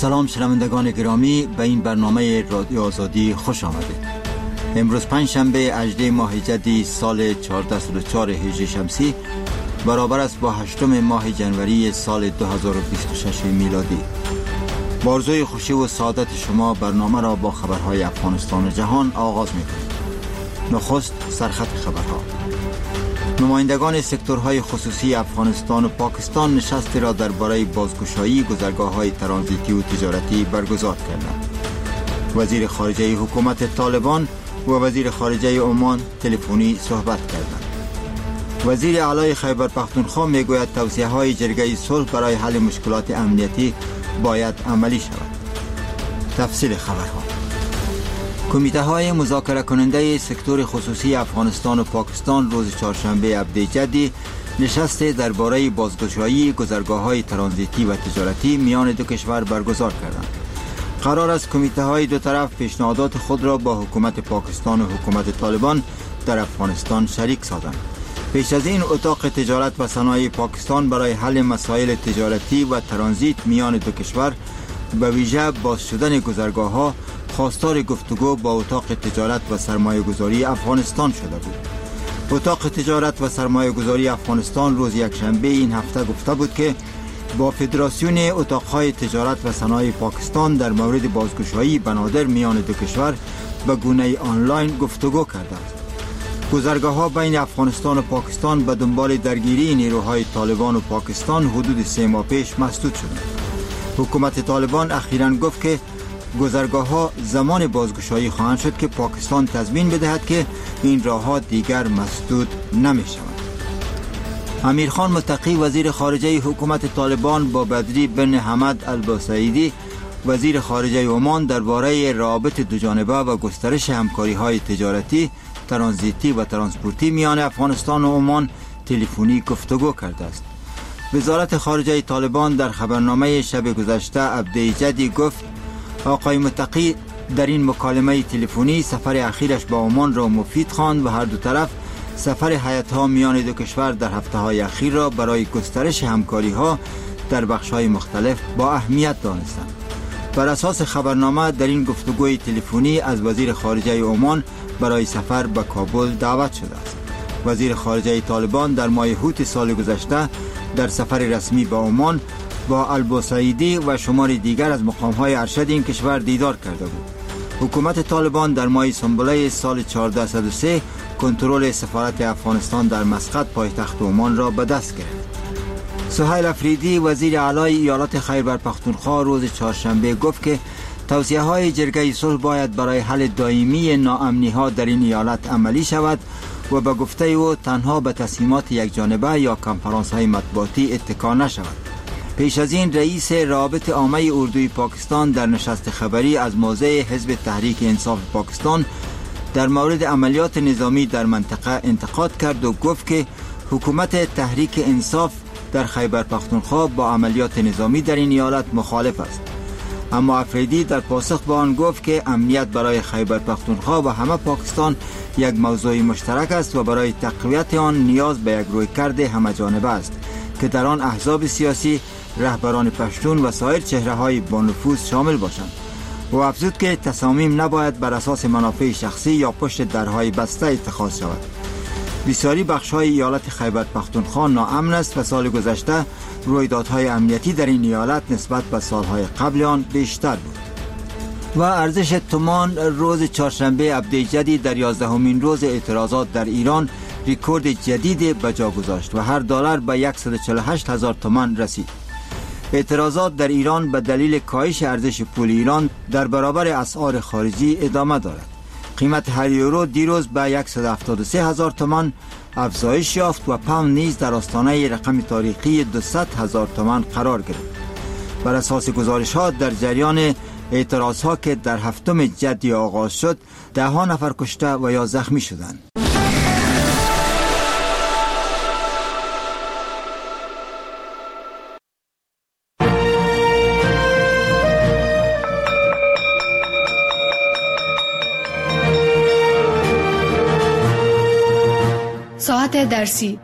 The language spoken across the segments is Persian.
سلام شنوندگان گرامی، به این برنامه رادیو آزادی خوش آمدید. امروز پنجشنبه 18 ماه جدی سال 1404 هجری شمسی برابر است با 8 ماه جنوری سال 2026 میلادی. با آرزوی خوشی و سعادت شما برنامه را با خبرهای افغانستان و جهان آغاز می‌کنیم. نخست سرخط خبرها. نمایندگان سکتورهای خصوصی افغانستان و پاکستان نشستی را درباره بازگشایی گذرگاه‌های ترانزیتی و تجارتی برگزار کردند. وزیر خارجه حکومت طالبان و وزیر خارجه عمان تلفنی صحبت کردند. وزیر اعلی خیبر پختونخوا میگوید توصیه‌های جرگه صلح برای حل مشکلات امنیتی باید عملی شود. تفصیل خبرها. کمیته های مذاکره کننده سکتور خصوصی افغانستان و پاکستان روز چهارشنبه 17 جدی نشست درباره بازگشایی گذرگاه‌های ترانزیتی و تجارتی میان دو کشور برگزار کردند. قرار است کمیته های دو طرف پیشنهادات خود را با حکومت پاکستان و حکومت طالبان در افغانستان شریک سازند. پیش از این اتاق تجارت و صنایع پاکستان برای حل مسائل تجارتی و ترانزیت میان دو کشور به ویژه باز شدن گذرگاه‌ها خواستار گفتگو با اتاق تجارت و سرمایه گذاری افغانستان شده بود. اتاق تجارت و سرمایه گذاری افغانستان روز یکشنبه این هفته گفته بود که با فدراسیون اتاقهای تجارت و صنایع پاکستان در مورد بازگشایی بنادر میان دو کشور به گونه آنلاین گفتگو کرده است. گذرگاه‌ها بین افغانستان و پاکستان به دنبال درگیری نیروهای طالبان و پاکستان حدود 3 ماه پیش مسدود شدند. حکومت طالبان اخیراً گفت که گذرگاه‌ها زمان بازگشایی خواهند شد که پاکستان تضمین بدهد که این راه‌ها دیگر مسدود نمی‌شوند. امیرخان متقی وزیر خارجه حکومت طالبان با بدری بن حمد البوسعیدی وزیر خارجه عمان درباره روابط دوجانبه و گسترش همکاری‌های تجارتی، ترانزیتی و ترانسپورتی میان افغانستان و عمان تلفنی گفتگو کرده است. وزارت خارجه طالبان در خبرنامه شب گذشته 17 جدی گفت آقای متقی در این مکالمه تلفنی سفر اخیرش با عمان را مفید خواند و هر دو طرف سفر هیئت‌ها میان دو کشور در هفته‌های اخیر را برای گسترش همکاری‌ها در بخش‌های مختلف با اهمیت دانستند. بر اساس خبرنامه در این گفتگوی تلفنی از وزیر خارجه عمان برای سفر به کابل دعوت شده است. وزیر خارجه طالبان در ماه هوت سال گذشته در سفر رسمی به عمان با البوسعیدی و شماری دیگر از مقام‌های ارشد این کشور دیدار کرده بود. حکومت طالبان در ماه سنبله سال 1403 کنترل سفارت افغانستان در مسقط پایتخت عمان را به دست گرفت. سهیل افریدی وزیر اعلی ایالات خیبر پختونخوا روز چهارشنبه گفت که توصیه‌های جرگه صلح باید برای حل دائمی ناامنی‌ها در این ایالت عملی شود و به گفته او تنها به تصمیمات یکجانبه یا کنفرانس‌های مطبوعاتی اتکا نشود. پیش از این رئیس روابط عامه اردوی پاکستان در نشست خبری از موضع حزب تحریک انصاف پاکستان در مورد عملیات نظامی در منطقه انتقاد کرد و گفت که حکومت تحریک انصاف در خیبر پختونخوا با عملیات نظامی در این ایالت مخالف است. اما افریدی در پاسخ به آن گفت که امنیت برای خیبر پختونخوا و همه پاکستان یک موضوع مشترک است و برای تقویت آن نیاز به یک رویکرد همه‌جانبه است که در آن احزاب سیاسی، رهبران پشتون و سایر چهره‌های با نفوذ شامل باشند. و افزود که تصامیم نباید بر اساس منافع شخصی یا پشت درهای بسته اتخاذ شود. بسیاری بخش‌های ایالت خیبر پختونخوا ناامن است و سال گذشته رویدادهای امنیتی در این ایالت نسبت به سالهای قبل آن بیشتر بود. و ارزش تومان روز چهارشنبه 17 جدی در 11مین روز اعتراضات در ایران رکورد جدید به جا گذاشت و هر دلار به 148,000 تومان رسید. اعتراضات در ایران به دلیل کاهش ارزش پول ایران در برابر اسعار خارجی ادامه دارد. قیمت هر یورو دیروز به 173,000 تومان افزایش یافت و پوند نیز در آستانه رقم تاریخی 200,000 تومان قرار گرفت. بر اساس گزارش‌ها در جریان اعتراض‌ها که در 7 جدی آغاز شد 10 نفر کشته و یا زخمی شدند. ساعت درسی،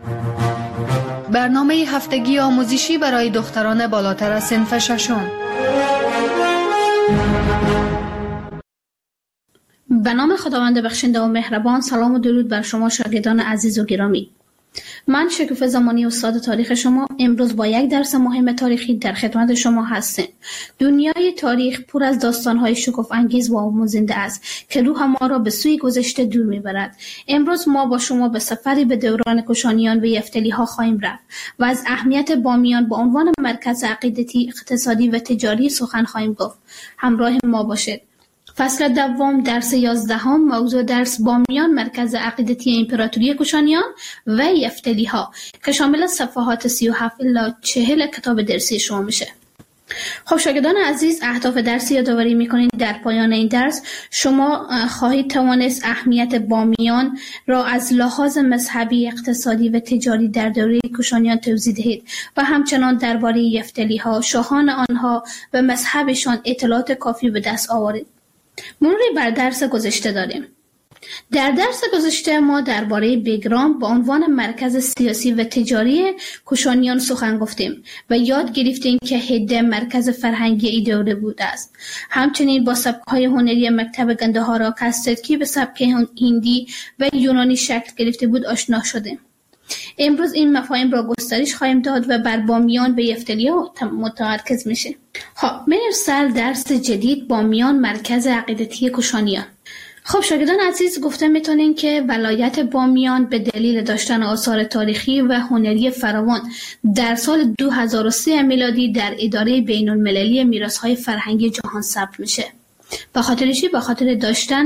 برنامه هفتگی آموزشی برای دختران بالاتر از صنف ششم. به نام خداوند بخشنده و مهربان. سلام و درود بر شما شاگردان عزیز و گرامی. من شکوفه زمانی استاد تاریخ شما امروز با یک درس مهم تاریخی در خدمت شما هستیم. دنیای تاریخ پر از داستان‌های شگفت انگیز و آموزنده است که روح ما را به سوی گذشته دور می‌برد. امروز ما با شما به سفری به دوران کوشانیان و یفتلی‌ها خواهیم رفت و از اهمیت بامیان به عنوان مرکز عقیدتی، اقتصادی و تجاری سخن خواهیم گفت. همراه ما باشید. فصل دوم درس 11 موضوع درس بامیان مرکز عقیدتی امپراتوری کوشانیان و یفتلی‌ها که شامل صفحات 37 الی 40 کتاب درسی شما میشه. خب شاگردان عزیز، اهداف درسی یادآوری میکنید. در پایان این درس شما خواهید توانست اهمیت بامیان را از لحاظ مذهبی، اقتصادی و تجاری در دوره کوشانیان توضیح دهید و همچنان درباره یفتلی‌ها، شاهان آنها و مذهبشان اطلاعات کافی به دست آورید. مروری بر درس گذشته داریم. در درس گذشته ما درباره بگرام به عنوان مرکز سیاسی و تجاری کوشانیان سخن گفتیم و یاد گرفتیم که هده مرکز فرهنگی ای دوره بوده است. همچنین با سبک‌های هنری مکتب گندهارا که از ترکی به سبک هندی و یونانی شکل گرفته بود آشنا شدیم. امروز این مفاهیم را گسترش خواهیم داد و بر بامیان به یفتلی‌ها متمرکز میشه. خب میریم سر درس جدید، بامیان مرکز عقیدتی کوشانیان. خب شاگردان عزیز، گفته میتونین که ولایت بامیان به دلیل داشتن آثار تاریخی و هنری فراوان در سال 2003 میلادی در اداره بین‌المللی میراث‌های فرهنگی جهان ثبت میشه. به خاطر چی؟ به خاطر داشتن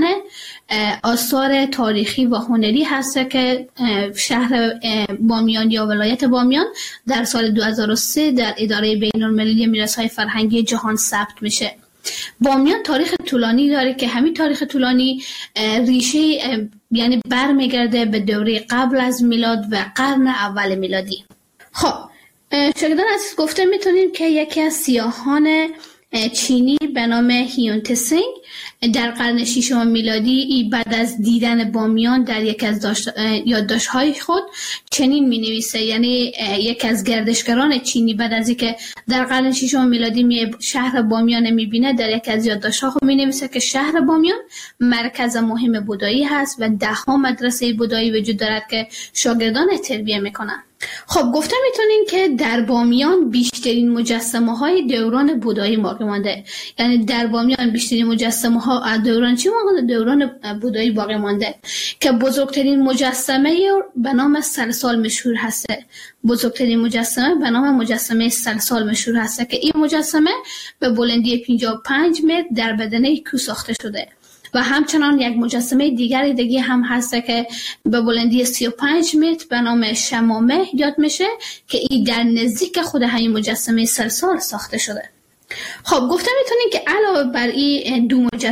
آثار تاریخی و هنری هست که شهر بامیان یا ولایت بامیان در سال 2003 در اداره بین‌المللی میراث‌های فرهنگی جهان ثبت میشه. بامیان تاریخ طولانی داره که همین تاریخ طولانی ریشه یعنی برمیگرده به دوره قبل از میلاد و قرن اول میلادی. خب شاگردان عزیز، گفته میتونیم که یکی از سیاحان چینی به نام هیون تسینگ در قرن 6 میلادی بعد از دیدن بامیان در یک از یادداشت‌های خود چنین می‌نویسه، یعنی یک از گردشگران چینی بعد از اینکه در قرن 6 میلادی شهر بامیان می‌بینه در یک از یادداشت‌ها خود می‌نویسه که شهر بامیان مرکز مهم بودایی هست و 10 مدرسه بودایی وجود دارد که شاگردان تربیت می‌کنند. خب گفته میتونین که در بامیان بیشترین مجسمه های دوران بودایی باقی مانده. یعنی در بامیان بیشترین مجسمه ها از دوران چی مانده؟ دوران بودایی باقی مانده که بزرگترین مجسمه به نام سلسال مشهور هسته. بزرگترین مجسمه به نام مجسمه سلسال مشهور هسته که این مجسمه به بلندی 55 متر در بدنه کوه ساخته شده. و همچنان یک مجسمه دیگری هم هست که به بلندی 35 متر به نام شمامه یاد میشه که این در نزدیک خود همین مجسمه سلسال ساخته شده. خب گفته میتونین که علاوه بر این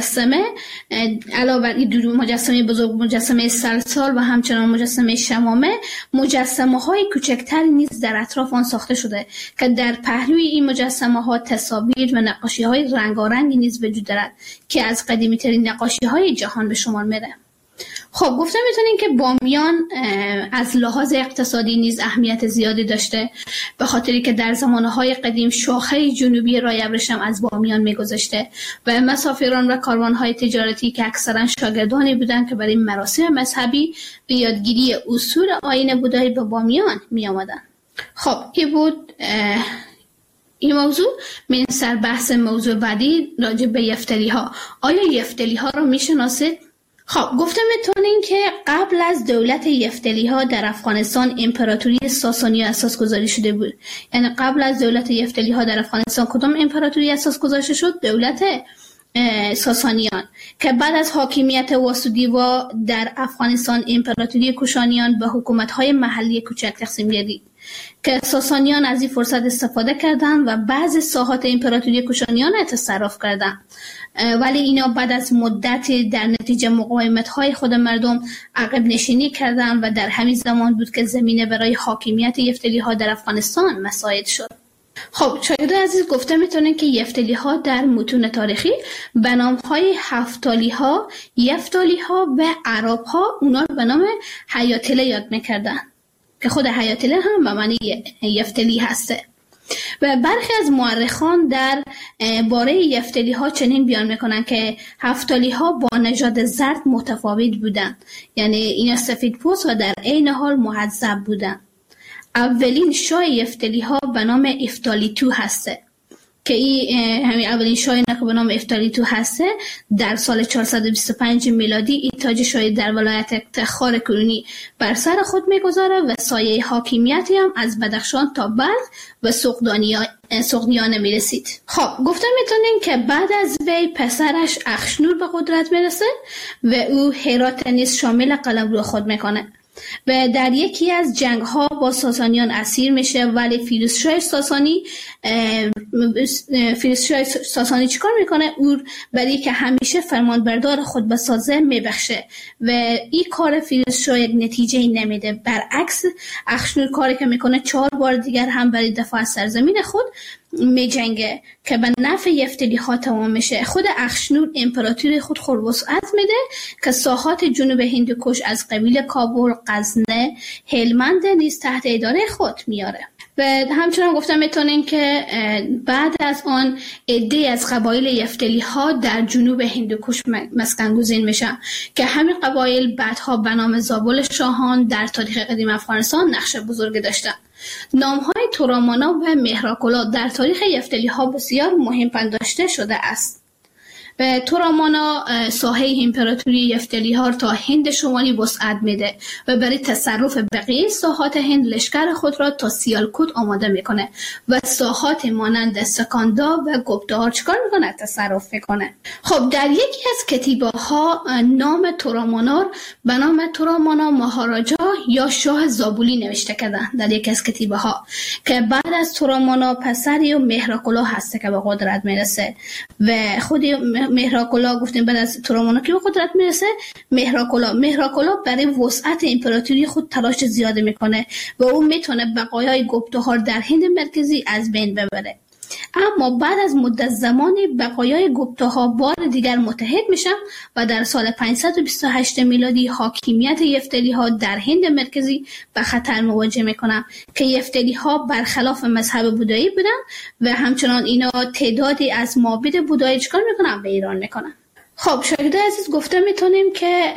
دو مجسمه بزرگ، مجسمه سلسال و همچنان مجسمه شمامه، مجسمه های کوچکتر نیز در اطراف آن ساخته شده که در پهلوی این مجسمه ها تصاویر و نقاشی های رنگارنگی نیز وجود دارد که از قدیمی ترین نقاشی های جهان به شمار میره. خب گفته میتونین که بامیان از لحاظ اقتصادی نیز اهمیت زیادی داشته، به خاطری که در زمانهای قدیم شاخه جنوبی راه ابریشم از بامیان میگذشته و مسافران و کاروانهای تجارتی که اکثرا شاگردانی بودند که برای مراسم مذهبی به یادگیری اصول آیین بودایی به بامیان می آمدند. خب این بود این موضوع. من سر بحث موضوع بعدی راجع به یفتلی‌ها. آیا یفتلی‌ها رو میشناسید؟ خب گفته میتونین که قبل از دولت یفتلی‌ها در افغانستان امپراتوری ساسانی اساس گذاری شده بود. یعنی قبل از دولت یفتلی‌ها در افغانستان کدام امپراتوری اساس گذاشته شد؟ دولت ساسانیان که بعد از حاکمیت واسودیوا در افغانستان امپراتوری کوشانیان به حکومت‌های محلی کوچک تقسیم گردید که ساسانیان از این فرصت استفاده کردند و بعضی ساحات امپراتوری کوشانیان تصرف کردند، ولی اینا بعد از مدتی در نتیجه مقاومت‌های خود مردم عقب نشینی کردند و در همین زمان بود که زمینه برای حاکمیت یفتلی‌ها در افغانستان مساعد شد. خب شاگردان عزیز، گفته میتونن که یفتلی‌ها در متون تاریخی به نام‌های هفتالی‌ها، یفتالی‌ها و عرب‌ها اونا به نام حیاتله یاد میکردن که خود حیاتله هم به معنی یفتلی هسته. و برخی از مورخان در باره یفتلی ها چنین بیان میکنن که هفتالی ها با نژاد زرد متفاوت بودن، یعنی اینا سفید پوست و در عین حال مهذب بودن. اولین شاه یفتلی ها به نام افتالیتو هسته که همین اولین شاهی که به نام افتالیتو هسته در سال 425 میلادی این تاج شاهی در ولایت تخار کرونی بر سر خود میگذاره و سایه حاکمیتی هم از بدخشان تا بلخ و سغدیانه میرسید. خب گفتم میتونین که بعد از وی پسرش اخشنور به قدرت میرسه و او هرات نیز شامل قلمرو خود میکنه و در یکی از جنگ ها با ساسانیان اسیر میشه، ولی فیروزشاه ساسانی چیکار میکنه؟ او برای که همیشه فرمانبردار خود بسازه میبخشه و این کار فیروزشاه یک نتیجه نمیده. برعکس اخشنور کاری که میکنه 4 بار دیگر هم برای دفاع از سرزمین خود می جنگه که به نفع یفتلی ها تمام میشه. خود اخشنور امپراتوری خود وسعت میده که ساحات جنوب هندوکش از قبیل کابل، غزنه، هلمند نیز تحت اداره خود میاره. و همچنان گفتم میتونیم که بعد از آن عده‌ای از قبایل یفتلی ها در جنوب هندوکش مسکن گزین میشن که همین قبایل بعدها به نام زابل شاهان در تاریخ قدیم افغانستان نقش بزرگی داشتند. نام‌های تورامانا و مهراکلا در تاریخ یفتلی ها بسیار مهم پنداشته شده است. و تورامانا ساحه امپراتوری یفتلی ها تا هند شمالی وسعت میده و برای تصرف بقیه ساحات هند لشکر خود را تا سیالکوت آماده میکنه و ساحات مانند سکاندا و گپتاها چکار میکنه؟ تصرف میکنه. خب در یکی از کتیبه ها نام تورامانا به نام تورامانا مهاراجا یا شاه زابولی نوشته کردن در یکی از کتیبه ها که بعد از تورامانا پسری و مهراکلا هسته که به قدرت میرسه و خود مهراکلا گفتیم بعد از تورامانا که به قدرت میرسه مهراکلا برای وسعت امپراتوری خود تلاش زیاده میکنه و او میتونه بقایای گپتاها در هند مرکزی از بین ببره. اما بعد از مدت زمانی بقایای گپتاها بار دیگر متحد میشن و در سال 528 میلادی حاکمیت یفتلی ها در هند مرکزی به خطر مواجه میکنن که یفتلی ها برخلاف مذهب بودایی بودن و همچنان اینا تعدادی از معابد بودایی چکار میکنن؟ به ایران میکنن. خب شاگردای عزیز گفته میتونیم که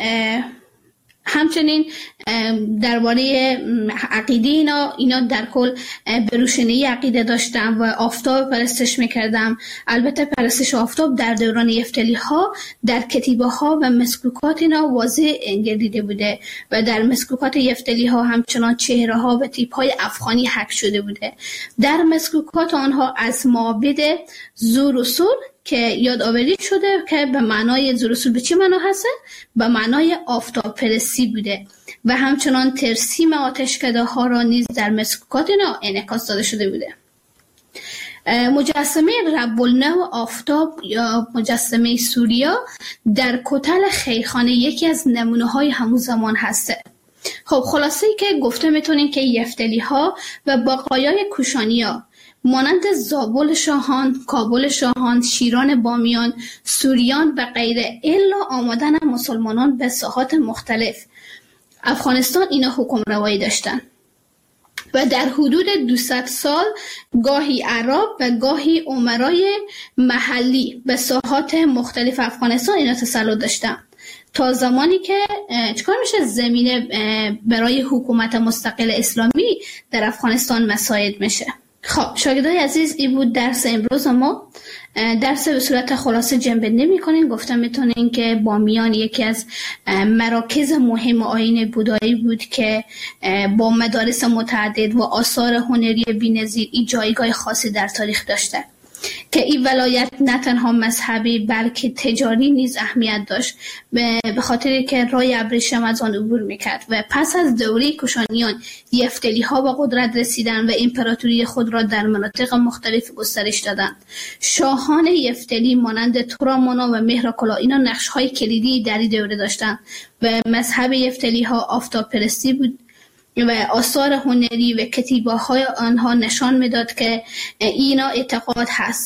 همچنین درباره عقیده اینا در کل به روشنی عقیده داشتن و آفتاب پرستش میکردن. البته پرستش آفتاب در دوران یفتلی ها در کتیبه ها و مسکوکات اینا واضح گردیده بوده و در مسکوکات یفتلی ها همچنان چهره ها و تیپ های افغانی حک شده بوده. در مسکوکات آنها از معابد زورسور که یادآوری شده که به معنای زورسور به چی معنا هست؟ به معنای آفتاب پرستی بوده و همچنان ترسیم آتشکده ها را نیز در مسکوکات اینا انعکاس داده شده بوده. مجسمه رب النو آفتاب یا مجسمه سوریا در کتل خیرخانه یکی از نمونه های همون زمان هسته. خب خلاصه که گفته میتونیم که یفتلی ها و بقایای کوشانیا مانند زابل شاهان، کابل شاهان، شیران بامیان، سوریان و غیره الا آمدن مسلمانان به ساحات مختلف افغانستان اینا حکم روایی داشتن و در حدود 200 سال گاهی عرب و گاهی امرای محلی به ساحات مختلف افغانستان اینا تسلط داشتن تا زمانی که چکار میشه زمینه برای حکومت مستقل اسلامی در افغانستان مساعد میشه. خب شاگردای عزیز این بود درس امروز ما. درس به صورت خلاصه جنبندی میکنیم. گفتم میتونین که بامیان یکی از مراکز مهم آیین بودایی بود که با مدارس متعدد و آثار هنری بی‌نظیر این جایگاه خاصی در تاریخ داشته که این ولایت نه تنها مذهبی بلکه تجاری نیز اهمیت داشت به خاطر که راه ابریشم از آن عبور میکرد و پس از دوره کوشانیان یفتلی ها به قدرت رسیدند و امپراتوری خود را در مناطق مختلف گسترش دادند. شاهان یفتلی مانند تورامانا و مهراکلا اینا نقش های کلیدی در این دوره داشتند و مذهب یفتلی ها آفتاب پرستی بود و آثار هنری و کتیبه های آنها نشان میداد که اینا اعتقاد هست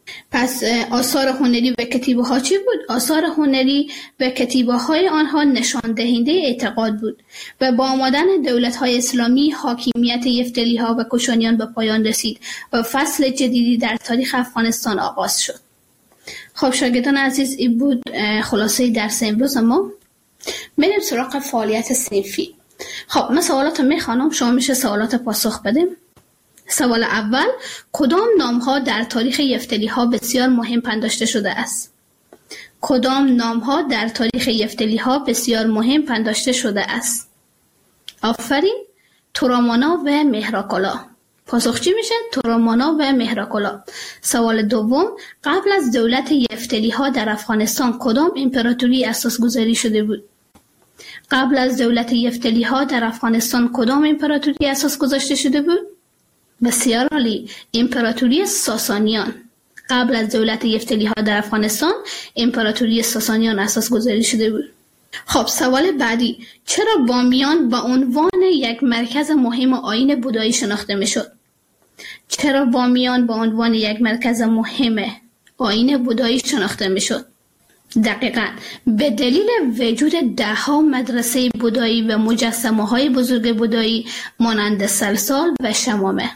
پس آثار هنری و کتیبه ها چی بود؟ آثار هنری و کتیبه های آنها نشان دهنده اعتقاد بود و با آمدن دولت های اسلامی حاکمیت یفتلی ها و کوشانیان به پایان رسید و فصل جدیدی در تاریخ افغانستان آغاز شد. خب شاگردان عزیز، این بود خلاصه درس امروز ما. بریم سراغ فعالیت صنفی. خب من سوالات میخوانم، شما میشه سوالات پاسخ بدیم. سوال اول: کدام نام‌ها در تاریخ یفتلی‌ها بسیار مهم پنداشته شده است؟ کدام نام‌ها در تاریخ یفتلی‌ها بسیار مهم پنداشته شده است؟ آفرین. تورامانا و مهراکالا. پاسخ چی میشه؟ تورامانا و مهراکالا. سوال دوم: قبل از دولت یفتلی‌ها در افغانستان کدام امپراتوری اساس گذاری شده بود؟ قبل از دولت یفتلی‌ها در افغانستان کدام امپراتوری اساس گذاشته شده بود؟ بسیار عالی. امپراتوری ساسانیان. قبل از دولت یفتلی‌ها در افغانستان امپراتوری ساسانیان اساس گذاری شده بود. خب سوال بعدی: چرا بامیان به عنوان یک مرکز مهم آیین بودایی شناخته میشد؟ چرا بامیان به عنوان یک مرکز مهم آیین بودایی شناخته میشد؟ دقیقاً به دلیل وجود ده‌ها مدرسه بودایی و مجسمه‌های بزرگ بودایی مانند سلسال و شمامه.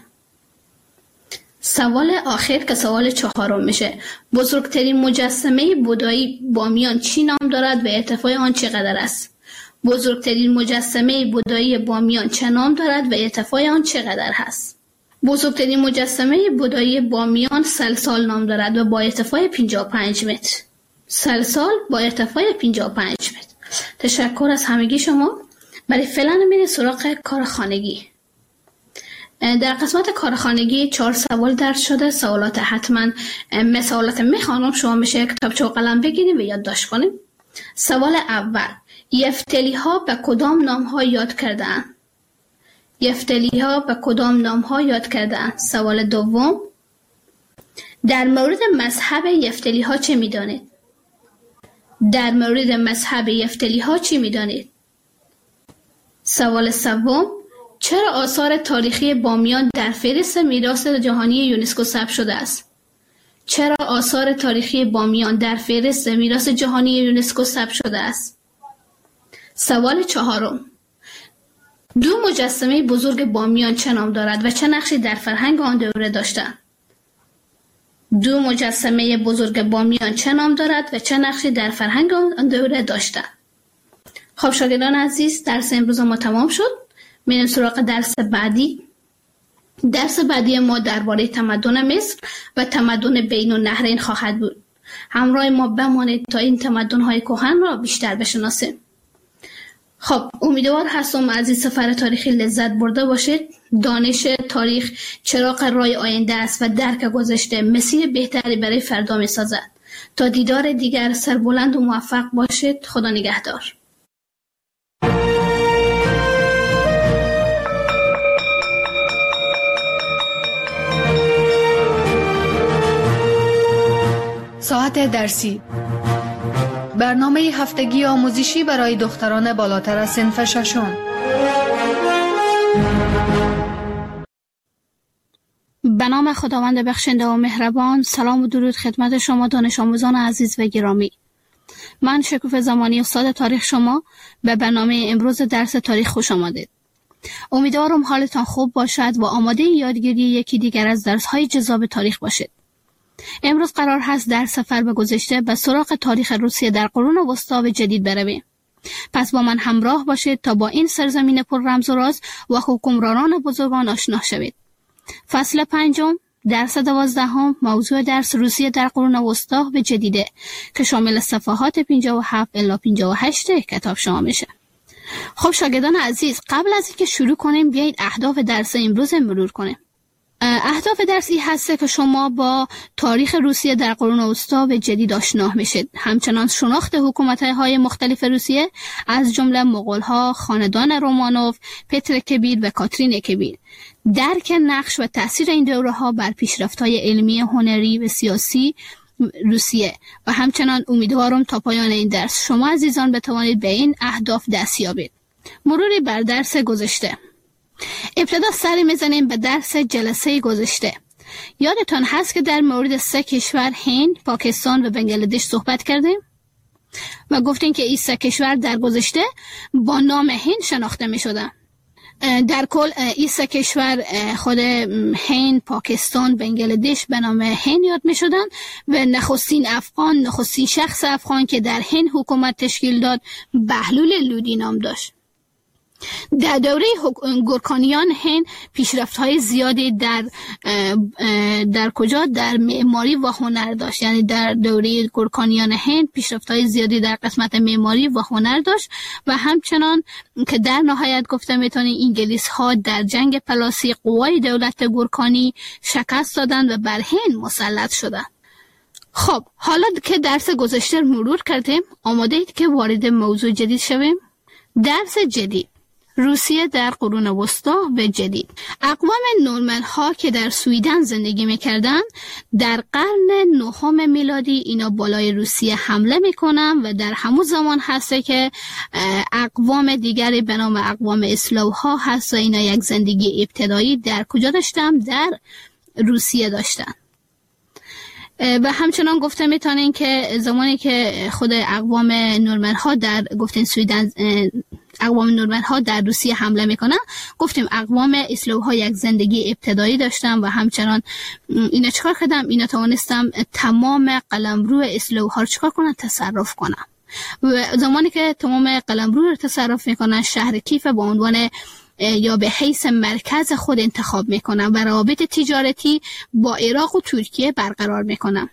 سوال آخر که سوال چهارم میشه: بزرگترین مجسمه بودایی بامیان چی نام دارد و ارتفاع آن چقدر است؟ بزرگترین مجسمه بودایی بامیان چه نام دارد و ارتفاع آن چقدر هست؟ بزرگترین مجسمه بودایی بامیان سلسال نام دارد و با ارتفاع 55 متر. سلسال با ارتفاع 55 متر. تشکر از همگی شما. برای فعلا میریم سراغ کارخانگی. در قسمت کارخانگی 4 سوال درس شده. سوالات حتما سوالات میخوانم، شما میشه کتابچه و قلم بگیریم و یادداشت کنیم. سوال اول: یفتلی ها به کدام نام ها یاد کردند؟ یفتلی ها به کدام نام ها یاد کردند؟ سوال دوم: در مورد مذهب یفتلی ها چه میدانید؟ در مورد مذهب یفتلی ها چی میدانید؟ سوال سوم: چرا آثار تاریخی بامیان در فهرست میراث جهانی یونسکو ثبت شده است؟ چرا آثار تاریخی بامیان در فهرست میراث جهانی یونسکو ثبت شده است؟ سوال چهارم: دو مجسمه بزرگ بامیان چه نام دارد و چه نقشی در فرهنگ آن دوره داشتند؟ دو مجسمه بزرگ بامیان چه نام دارد و چه نقشی در فرهنگ آن دوره داشتند؟ خب شاگردان عزیز، درس امروز ما تمام شد. میریم سراغ درس بعدی. درس بعدی ما درباره تمدن مصر و تمدن بین النهرین خواهد بود. همراه ما بمانید تا این تمدن‌های کهن را بیشتر بشناسیم. خب امیدوار هستم از این سفر تاریخی لذت برده باشید. دانش تاریخ چراغ راه آینده است و درک گذشته مسیر بهتری برای فردا می سازد. تا دیدار دیگر سربلند و موفق باشید. خدا نگهدار. ساعت درسی، برنامه هفتگی آموزشی برای دختران بالاتر از صنف ششم. به نام خداوند بخشنده و مهربان. سلام و درود خدمت شما دانش آموزان عزیز و گرامی. من شکوفه زمانی استاد تاریخ شما به برنامه امروز درس تاریخ خوش آمدید. امیدوارم حالتان خوب باشد و آماده یادگیری یکی دیگر از درس‌های جذاب تاریخ باشید. امروز قرار هست در سفر به گذشته به سراغ تاریخ روسیه در قرون وسطی به جدید برویم. پس با من همراه باشید تا با این سرزمین پر رمز و راز و حکمرانان بزرگان آشنا شوید. فصل 5، درس 12، موضوع درس روسیه در قرون وسطی به جدیده که شامل صفحات 57 الی 58 کتاب شما میشه. خب شاگردان عزیز، قبل از اینکه شروع کنیم بیایید اهداف درس امروز مرور کنیم. اهداف درسی هست که شما با تاریخ روسیه در قرون وسطی به جدید آشنا میشید. همچنان شناخت حکومت‌های مختلف روسیه از جمله مغول‌ها، خاندان رومانوف، پتر کبیر و کاترین کبیر. درک نقش و تأثیر این دوره‌ها بر پیشرفت‌های علمی، هنری و سیاسی روسیه و همچنان امیدوارم تا پایان این درس شما عزیزان بتوانید به این اهداف دست یابید. مروری بر درس گذشته. ابتدا سری میزنیم به درس جلسه گذشته. یادتان هست که در مورد 3 کشور هند، پاکستان و بنگلادش صحبت کردیم و گفتیم که این 3 کشور در گذشته با نام هند شناخته می شدن. در کل این 3 کشور خود هند، پاکستان، بنگلادش به نام هند یاد می شدن و نخستین شخص افغان که در هند حکومت تشکیل داد بهلول لودی نام داشت. در دوره گورکانیان هند پیشرفت‌های زیادی در معماری و هنر داشت. یعنی در دوره گورکانیان هند پیشرفت‌های زیادی در قسمت معماری و هنر داشت و همچنان که در نهایت گفته میتونیم انگلیس‌ها در جنگ پلاسی قوای دولت گورکانی شکست دادند و بر هند مسلط شدند. خب حالا که درس گذشته مرور کردیم، آماده اید که وارد موضوع جدید شویم؟ درس جدید: روسیه در قرون وسطا و جدید. اقوام نورمن ها که در سویدن زندگی میکردن در قرن 9 میلادی اینا بالای روسیه حمله میکنن و در همون زمان هسته که اقوام دیگری به نام اقوام اسلو ها هست و اینا یک زندگی ابتدایی در کجا داشتن؟ در روسیه داشتن. و همچنان گفته میتونین که زمانی که خود اقوام نورمن ها در گفتین سویدن اقوام نورمن ها در روسیه حمله میکنن، گفتیم اقوام اسلوها یک زندگی ابتدایی داشتن و همچنان اینا چکار کردن؟ اینا توانستن تمام قلمرو اسلوها رو چکار کنن؟ تصرف کنن. و زمانی که تمام قلمرو رو تصرف میکنن، شهر کیف به عنوان یا به حیث مرکز خود انتخاب میکنن و روابط تجارتی با عراق و ترکیه برقرار میکنن.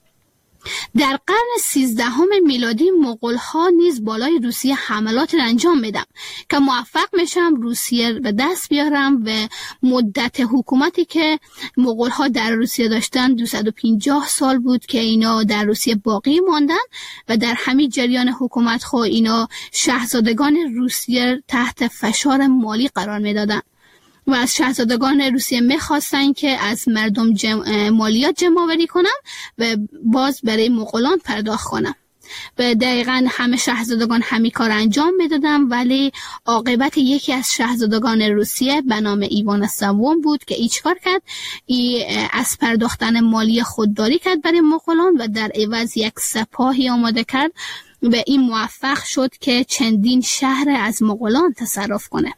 در قرن 13 میلادی مغول ها نیز بالای روسیه حملات را انجام میدن که موفق میشن روسیه به دست بیارن و مدت حکومتی که مغول ها در روسیه داشتن 250 سال بود که اینا در روسیه باقی ماندن و در همین جریان حکومت خود اینا شاهزادگان روسیه تحت فشار مالی قرار میدادن و از شاهزادگان روسیه میخواستن که از مردم مالیات جمع‌آوری کنن و باز برای مغولان پرداخت کنن. و دقیقاً همه شاهزادگان همین کار انجام میدادن، ولی عاقبت یکی از شاهزادگان روسیه به نام ایوان سوم بود که ایچ کار کرد؟ از پرداختن مالی خودداری کرد برای مغولان و در عوض یک سپاهی آماده کرد و این موفق شد که چندین شهر از مغولان تصرف کنه.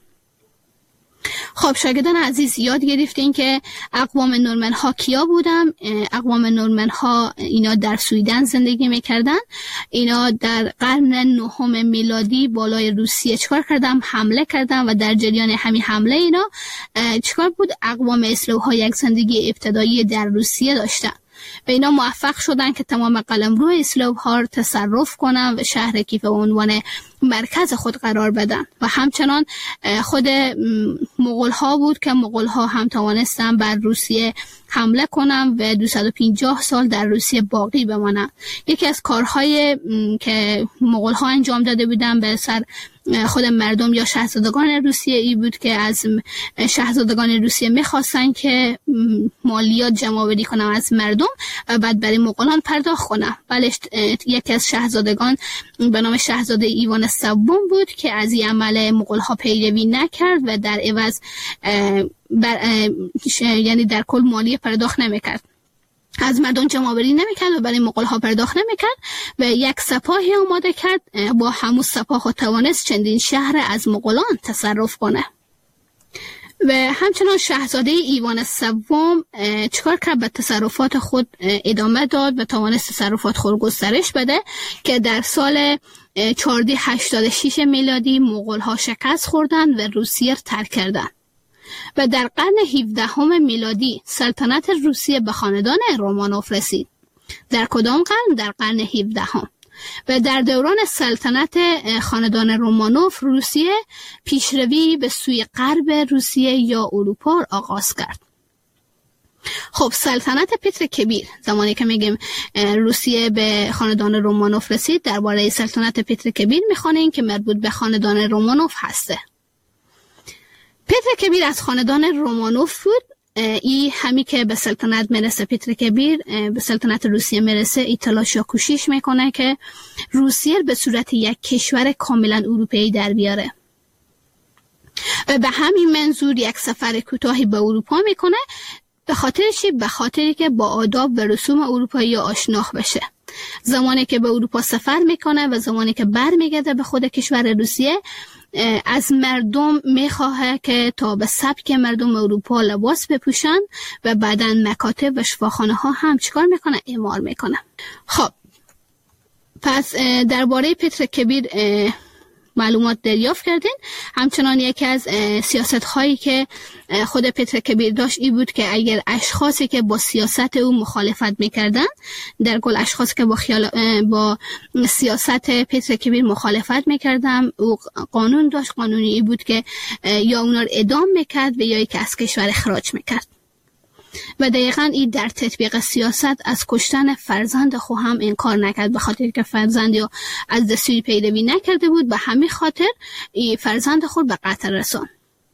خب شاگردان عزیز، یاد گرفتین که اقوام نورمن ها کیا بودن؟ اقوام نورمن ها اینا در سویدن زندگی میکردن. اینا در قرن 9 میلادی بالای روسیه چکار کردن؟ حمله کردن و در جریان همین حمله اینا چکار بود؟ اقوام اسلوها یک زندگی ابتدایی در روسیه داشتن و اینا موفق شدن که تمام قلمرو اسلوها رو تصرف کنن و شهر کیف به عنوان مرکز خود قرار بدن. و همچنان خود مغول ها بود که مغول ها هم توانستن بر روسیه حمله کنن و 250 سال در روسیه باقی بمانن. یکی از کارهای که مغول ها انجام داده بودن به سر خود مردم یا شاهزادگان روسیه ای بود که از شاهزادگان روسیه میخواستن که مالیات جمع‌آوری کنن از مردم و بعد برای مغولان پرداخت کنن. ولی یکی از شاهزادگان به نام شاهزاده ایوان سوم بود که از این عمل مغول ها پیروی نکرد و در عوض یعنی در کل مالیه پرداخت نمیکرد، از مردم جمع‌آوری نمیکرد و برای مغول ها پرداخت نمیکرد و یک سپاهی آماده کرد. با همون سپاه توانست چندین شهر از مغولان تصرف کنه. و همچنان شاهزاده ایوان سوم چکار کرد؟ به تصرفات خود ادامه داد و توانست تصرفات خود گسترش بده که در سال 1486 میلادی مغول ها شکست خوردند و روسیه ترک کردند. و در قرن 17 میلادی سلطنت روسیه به خاندان رومانوف رسید. در کدام قرن؟ در قرن 17. و در دوران سلطنت خاندان رومانوف روسیه پیشروی به سوی غرب روسیه یا اروپا آغاز کرد. خب سلطنت پتر کبیر، زمانی که میگیم روسیه به خاندان رومانوف رسید، درباره سلطنت پتر کبیر میخوانیم که مربوط به خاندان رومانوف هسته. پتر کبیر از خاندان رومانوف بود. ای همی که به سلطنت میرسه، پتر کبیر به سلطنت روسیه میرسه، ای تلاش یا کوشش میکنه که روسیه به صورت یک کشور کاملا اروپایی در بیاره و به همین منظور یک سفر کوتاهی به اروپا میکنه. به خاطر چی؟ به خاطری که با آداب و رسوم اروپایی آشنا بشه. زمانی که به اروپا سفر میکنه و زمانی که برمیگرده به خود کشور روسیه، از مردم میخواه که تا به سبک مردم اروپا لباس بپوشن و بعداً مکاتب و شفاخانه ها هم چیکار میکنه؟ اعمار میکنه. خب پس درباره پتر کبیر معلومات دریافت کردین. همچنان یکی از سیاست هایی که خود پتر کبیر داشت این بود که اگر اشخاصی که با سیاست او مخالفت میکردن، در کل اشخاصی که با سیاست پتر کبیر مخالفت میکردن، او قانون داشت. قانونی این بود که یا اونا رو اعدام میکرد و یا ای که از کشور اخراج میکرد. و دقیقاً این در تطبیق سیاست از کشتن فرزند خود هم انکار نکرد، به خاطر که فرزندی رو از دستوری پیروی نکرده بود، به همین خاطر این فرزند خود به قتل رساند.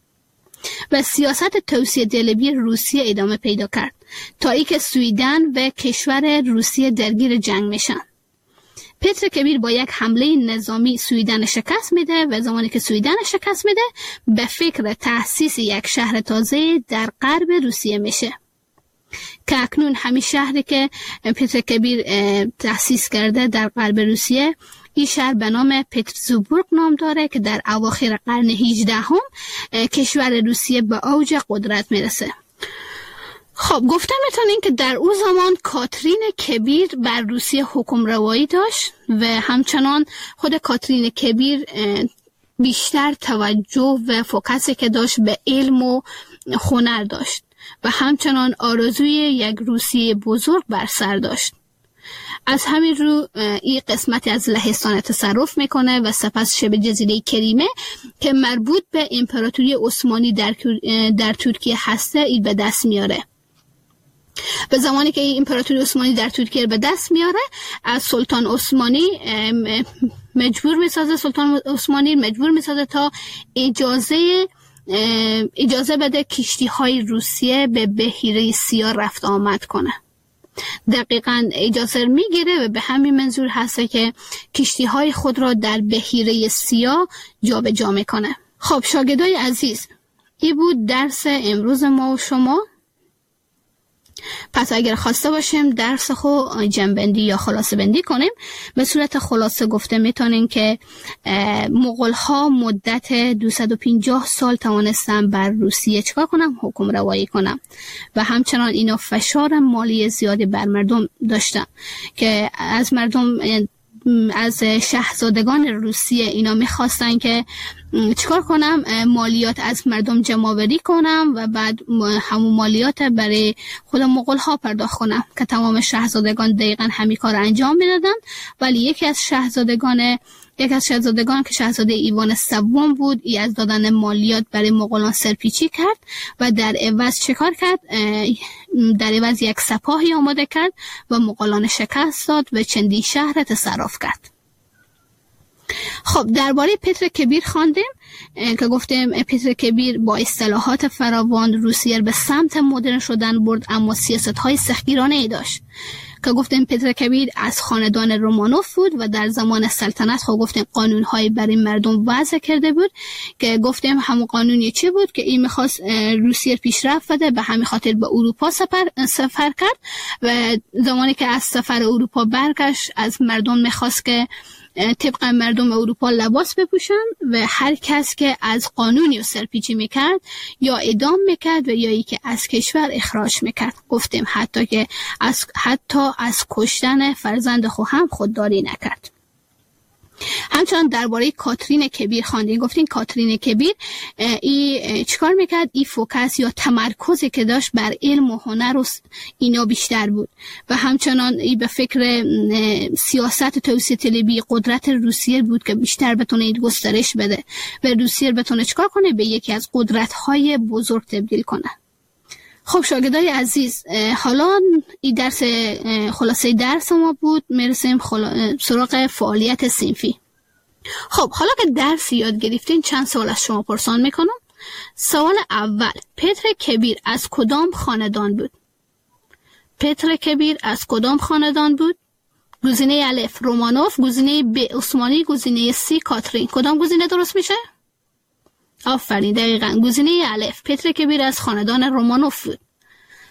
و سیاست توسعه طلبی روسیه ادامه پیدا کرد تا ای که سویدن و کشور روسیه درگیر جنگ میشن. پتر کبیر با یک حمله نظامی سویدن شکست میده و زمانی که سویدن شکست میده به فکر تأسیس یک شهر تازه در غرب روسیه میشه که اکنون همین شهری که پتر کبیر تأسیس کرده در غرب روسیه، این شهر به نام پترزبورگ نام داره که در اواخر قرن 18 کشور روسیه به اوج قدرت میرسه. خب گفتم میتونین که در اون زمان کاترین کبیر بر روسیه حکم روایی داشت و همچنان خود کاترین کبیر بیشتر توجه و فوکسی که داشت به علم و هنر داشت و همچنان آرزوی یک روسیه بزرگ بر سر داشت. از همین رو این قسمتی از لهستان تصرف میکنه و سپس شبه جزیره کریمه که مربوط به امپراتوری عثمانی در ترکیه هسته این به دست میاره. به زمانی که این امپراتوری عثمانی در ترکیه به دست میاره، از سلطان عثمانی مجبور میسازه تا اجازه بده کشتی های روسیه به بحیره سیاه رفت آمد کنه. دقیقاً اجازه میگیره و به همین منظور هسته که کشتی های خود را در بحیره سیاه جابجا میکنه. خب شاگردای عزیز، این بود درس امروز ما و شما. پس اگر خواسته باشیم درس خو جمع‌بندی یا خلاصه بندی کنیم، به صورت خلاصه گفته میتونیم که مغول ها مدت 250 سال توانستن بر روسیه چکار کنن؟ حکم روایی کنن و همچنان اینا فشار مالی زیادی بر مردم داشتن که از شاهزادگان روسیه اینا میخواستن که چیکار کنم؟ مالیات از مردم جمع‌آوری کنم و بعد همون مالیات برای خود مغول ها پرداخت کنم که تمام شاهزادگان دقیقاً همین کار انجام میدادن. ولی یکی از شاهزادگان که شاهزاده ایوان سوم بود، ای از دادن مالیات برای مغولان سرپیچی کرد و در عوض چیکار کرد؟ در عوض یک سپاهی آماده کرد و مغولان شکست داد و چندین شهر تصرف کرد. خب درباره پتر کبیر خواندیم که گفتیم پتر کبیر با اصطلاحات فراوان روسیه به سمت مدرن شدن برد، اما سیاست‌های سختگیرانه‌ای داشت که گفتیم پتر کبیر از خاندان رومانوف بود و در زمان سلطنت گفتیم قانون‌های برای مردم وضع کرده بود که گفتیم همون قانونی چی بود که این می‌خواست روسیه پیشرفت بده، به همین خاطر به اروپا سفر کرد و زمانی که از سفر اروپا برگشت از مردم می‌خواست که طبق مردم اروپا لباس بپوشن و هر کس که از قانونی و سرپیچی میکرد یا اعدام میکرد و یا ای که از کشور اخراج میکرد. گفتیم حتی از کشتن فرزند خود هم خودداری نکرد. همچنان درباره کاترین کبیر خواندیم. گفتیم کاترین کبیر ای چیکار میکرد؟ ای فوکس یا تمرکزی که داشت بر علم و هنر و اینا بیشتر بود و همچنان ای به فکر سیاست توسعه طلبی قدرت روسیه بود که بیشتر بتونه گسترش بده و روسیه بتونه چیکار کنه؟ به یکی از قدرت‌های بزرگ تبدیل کنه. خب شاگردای عزیز، حالا این درس خلاصه درس ما بود، میرسیم سراغ فعالیت صنفی. خب حالا که درس یاد گرفتین چند سوال از شما پرسان میکنم. سوال اول، پتر کبیر از کدام خاندان بود؟ پتر کبیر از کدام خاندان بود؟ گزینه الف رومانوف، گزینه ب عثمانی، گزینه سی کاترین. کدام گزینه درست میشه؟ آفرین، دقیقاً گزینه الف. پتر کبیر از خاندان رومانوف بود.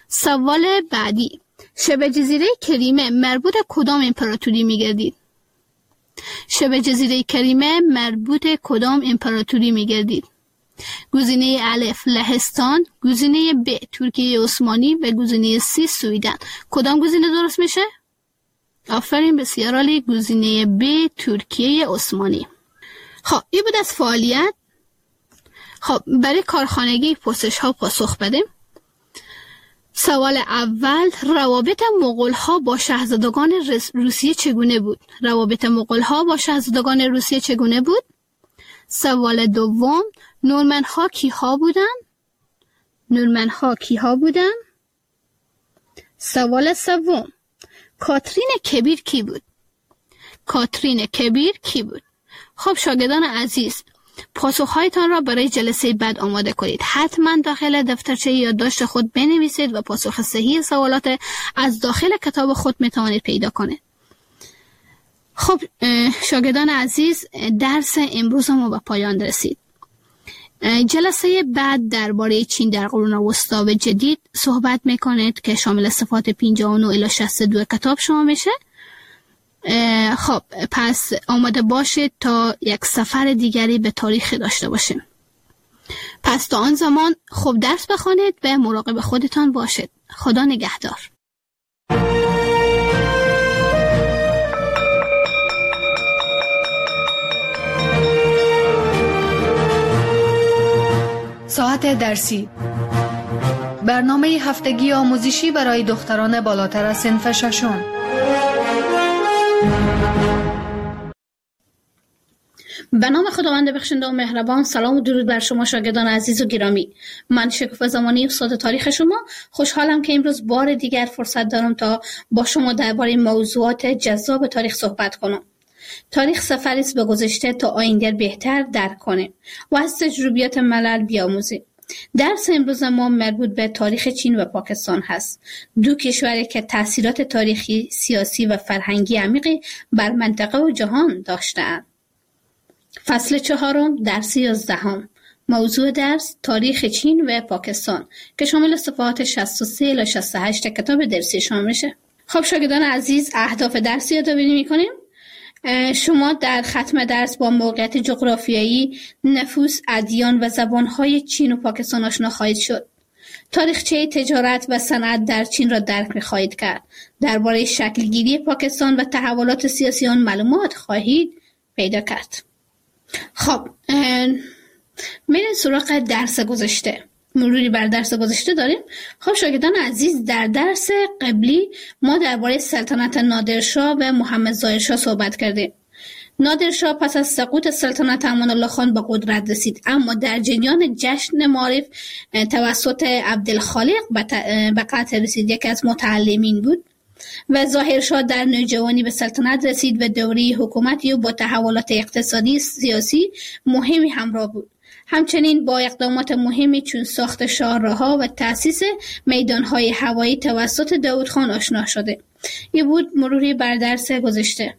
سوال بعدی: شبه جزیره کریمه مربوط کدام امپراتوری می‌گردید؟ شبه جزیره کریمه مربوط کدام امپراتوری می‌گردید؟ گزینه الف لهستان، گزینه ب ترکیه عثمانی و گزینه سی سویدن. کدام گزینه درست میشه؟ آفرین، بسیار عالی، گزینه ب ترکیه عثمانی. خب این بود از فعالیت. خب برای کارخانگی پرسش ها پاسخ بدیم. سوال اول: روابط مغول‌ها با شاهزادگان روسیه چگونه بود؟ روابط مغول‌ها با شاهزادگان روسیه چگونه بود؟ سوال دوم: نورمن‌ها کیها بودند؟ نورمن‌ها کیها بودند؟ سوال سوم: کاترین کبیر کی بود؟ کاترین کبیر کی بود؟ خب شاگردان عزیز، پاسخهایتان را برای جلسه بعد آماده کنید. حتما داخل دفترچه یادداشت خود بنویسید و پاسخ صحیح سوالات از داخل کتاب خود میتوانید پیدا کنید. خب شاگردان عزیز، درس امروز ما به پایان رسید. جلسه بعد درباره چین در قرون وسطی و جدید صحبت میکنید که شامل صفحات 59 الی 62 کتاب شما میشه. خب پس آماده باشید تا یک سفر دیگری به تاریخ داشته باشیم. پس تا آن زمان خوب درس بخوانید و مراقب خودتان باشید. خدا نگهدار. ساعت درسی، برنامه هفتگی آموزشی برای دختران بالاتر از صنف ششم. به نام خداوند بخشنده و مهربان. سلام و درود بر شما شاگردان عزیز و گرامی. من شکوفه زمانی، استاد تاریخ شما. خوشحالم که امروز بار دیگر فرصت دارم تا با شما درباره موضوعات جذاب تاریخ صحبت کنم. تاریخ سفری است به گذشته تا آینده بهتر درک کنیم و از تجربیات ملل بیاموزیم. درس امروز ما مربوط به تاریخ چین و پاکستان هست. دو کشوری که تأثیرات تاریخی، سیاسی و فرهنگی عمیقی بر منطقه و جهان داشته‌اند. فصل 4، درس 11. موضوع درس: تاریخ چین و پاکستان که شامل صفحات 63 الی 68 کتاب درسی شما میشه. خب شاگردان عزیز، اهداف درس یادآوری میکنیم. شما در ختم درس با موقعیت جغرافیایی، نفوس، ادیان و زبانهای چین و پاکستان آشنا خواهید شد. تاریخچه تجارت و صنعت در چین را درک می‌خواهید کرد. درباره شکلگیری پاکستان و تحولات سیاسی آن معلومات خواهید پیدا کرد. خب میریم سراغ درس گذشته. مروری بر درس گذشته داریم. خب شاگردان عزیز، در درس قبلی ما درباره سلطنت نادرشاه و محمد ظاهرشاه صحبت کردیم. نادرشاه پس از سقوط سلطنت امان الله خان به قدرت رسید، اما در جریان جشن معارف توسط عبدالخالق به قتل رسید. یکی از متعلمین بود و ظاهرشاه در نوجوانی به سلطنت رسید و دوره حکومتی با تحولات اقتصادی سیاسی مهمی همراه بود. همچنین با اقدامات مهمی چون ساخت شاهراه‌ها و تأسیس میدان‌های هوایی توسط داود خان آشنا شده. این بود مروری بر درس گذشته.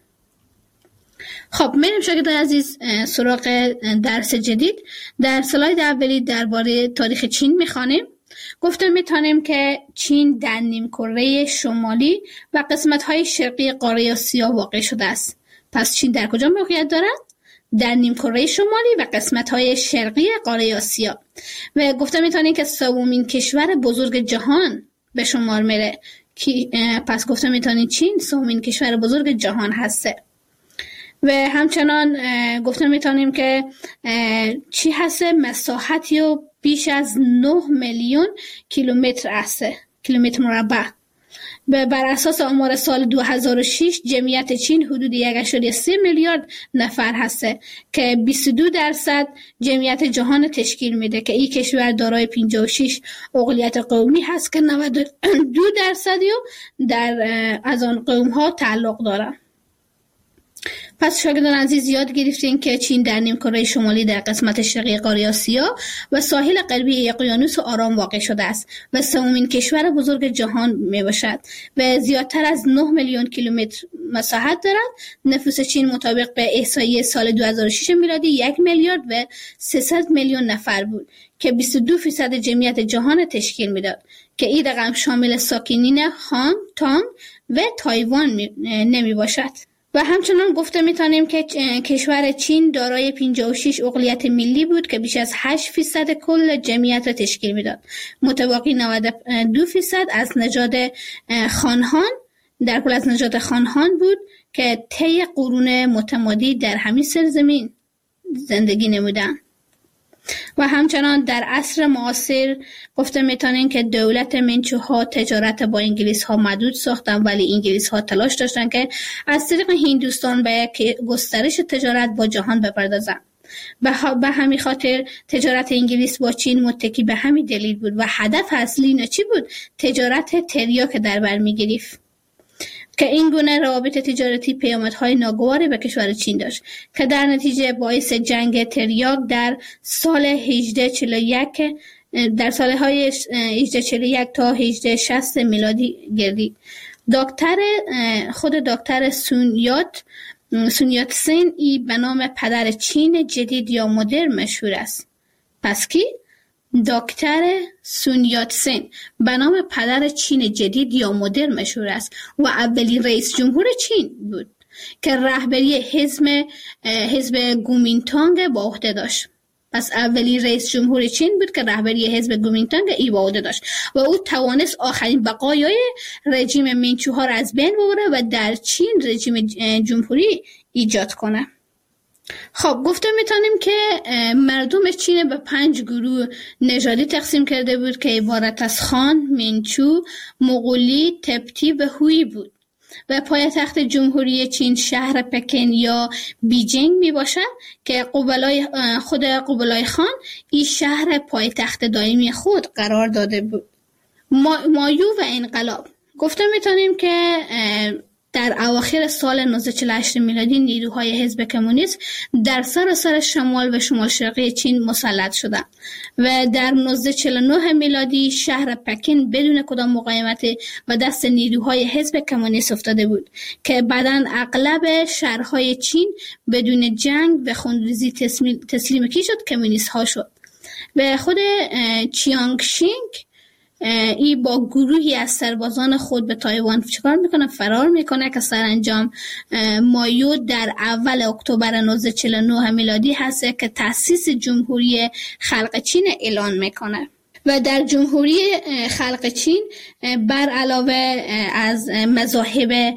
خب میریم شاگردان عزیز سراغ درس جدید. در سلاید اولی درباره تاریخ چین میخوانیم. گفته میتونیم که چین در نیمکره شمالی و قسمت‌های شرقی قاره آسیا واقع شده است. پس چین در کجا موقعیت دارد؟ در نیمکره شمالی و قسمت‌های شرقی قاره آسیا. و گفته میتونیم که سومین کشور بزرگ جهان به شمار میره. پس گفته میتونیم چین سومین کشور بزرگ جهان هسته. و همچنان گفته میتونیم که چی هسته؟ مساحتی و بیش از 9 میلیون کیلومتر هسته، کیلومتر مربع. بر اساس آمار سال 2006 جمعیت چین حدود 1.3 میلیارد نفر هسته که 22% جمعیت جهان تشکیل میده که این کشور دارای 56 اقلیت قومی هست که 92% در از آن قوم ها تعلق دارن. پس شاگردان عزیز یاد گرفتین که چین در نیمکره شمالی در قسمت شرقی قاره آسیا و ساحل غربی اقیانوس آرام واقع شده است و سومین کشور بزرگ جهان می باشد و زیادتر از 9 میلیون کیلومتر مساحت دارد. نفوس چین مطابق به احصایه سال 2006 میلادی 1 میلیارد و 300 میلیون نفر بود که 22% جمعیت جهان تشکیل میداد که این رقم شامل ساکنین هانگ تانگ و تایوان نمی باشد. و همچنان گفته میتونیم که کشور چین دارای 56 اقلیت ملی بود که بیش از 8% کل جمعیت را تشکیل میداد. متبقی 92% از نژاد خانهان در کل از نژاد خانهان بود که طی قرون متمادی در همین سرزمین زندگی نمودند. و همچنان در عصر معاصر گفته میتونیم که دولت منچوها تجارت با انگلیس ها محدود ساختن، ولی انگلیس ها تلاش داشتن که از طریق هندوستان به گسترش تجارت با جهان بپردازن. به همین خاطر تجارت انگلیس با چین متکی به همین دلیل بود و هدف اصلی چی بود؟ تجارت تریاک در بر میگرفت که این گونه روابط تجارتی پیامدهای ناگواری به کشور چین داشت که در نتیجه باعث جنگ تریاک در سال 1841 تا 1860 میلادی گردید. خود دکتر سونیات سن ای به نام پدر چین جدید یا مدرن مشهور است. پس کی؟ دکتر سونیات سن به نام پدر چین جدید یا مدرن مشهور است و اولین رئیس جمهور چین بود که رهبری حزب کومینتانگ با عهده داشت. پس اولین رئیس جمهور چین بود که رهبری حزب کومینتانگ ای با عهده داشت و او توانست آخرین بقایای رژیم منچوها را از بین ببره و در چین رژیم جمهوری ایجاد کنه. خب گفته میتونیم که مردم چین به 5 گروه نژادی تقسیم کرده بود که عبارت از خان، منچو، مغولی، تبتی و هویی بود و پایتخت جمهوری چین شهر پکن یا بیجینگ می باشد که خود قبلای خان این شهر پایتخت دائمی خود قرار داده بود. مایو و انقلاب گفته میتونیم که در اواخر سال 1948 میلادی نیروهای حزب کمونیست در سراسر شمال و شمال شرقی چین مسلط شدند و در 1949 میلادی شهر پکن بدون کدام مقاومت و دست نیروهای حزب کمونیست افتاده بود که بعداً اغلب شهرهای چین بدون جنگ و خونریزی تسلیم کی شد؟ کمونیست ها شد. و خود چیانگشینگ ای با گروهی از سربازان خود به تایوان چیکار میکنه؟ فرار میکنه که سرانجام مایو در اول اکتبر 1949 میلادی هست که تأسیس جمهوری خلق چین اعلان میکنه. و در جمهوری خلق چین بر علاوه از مذاهب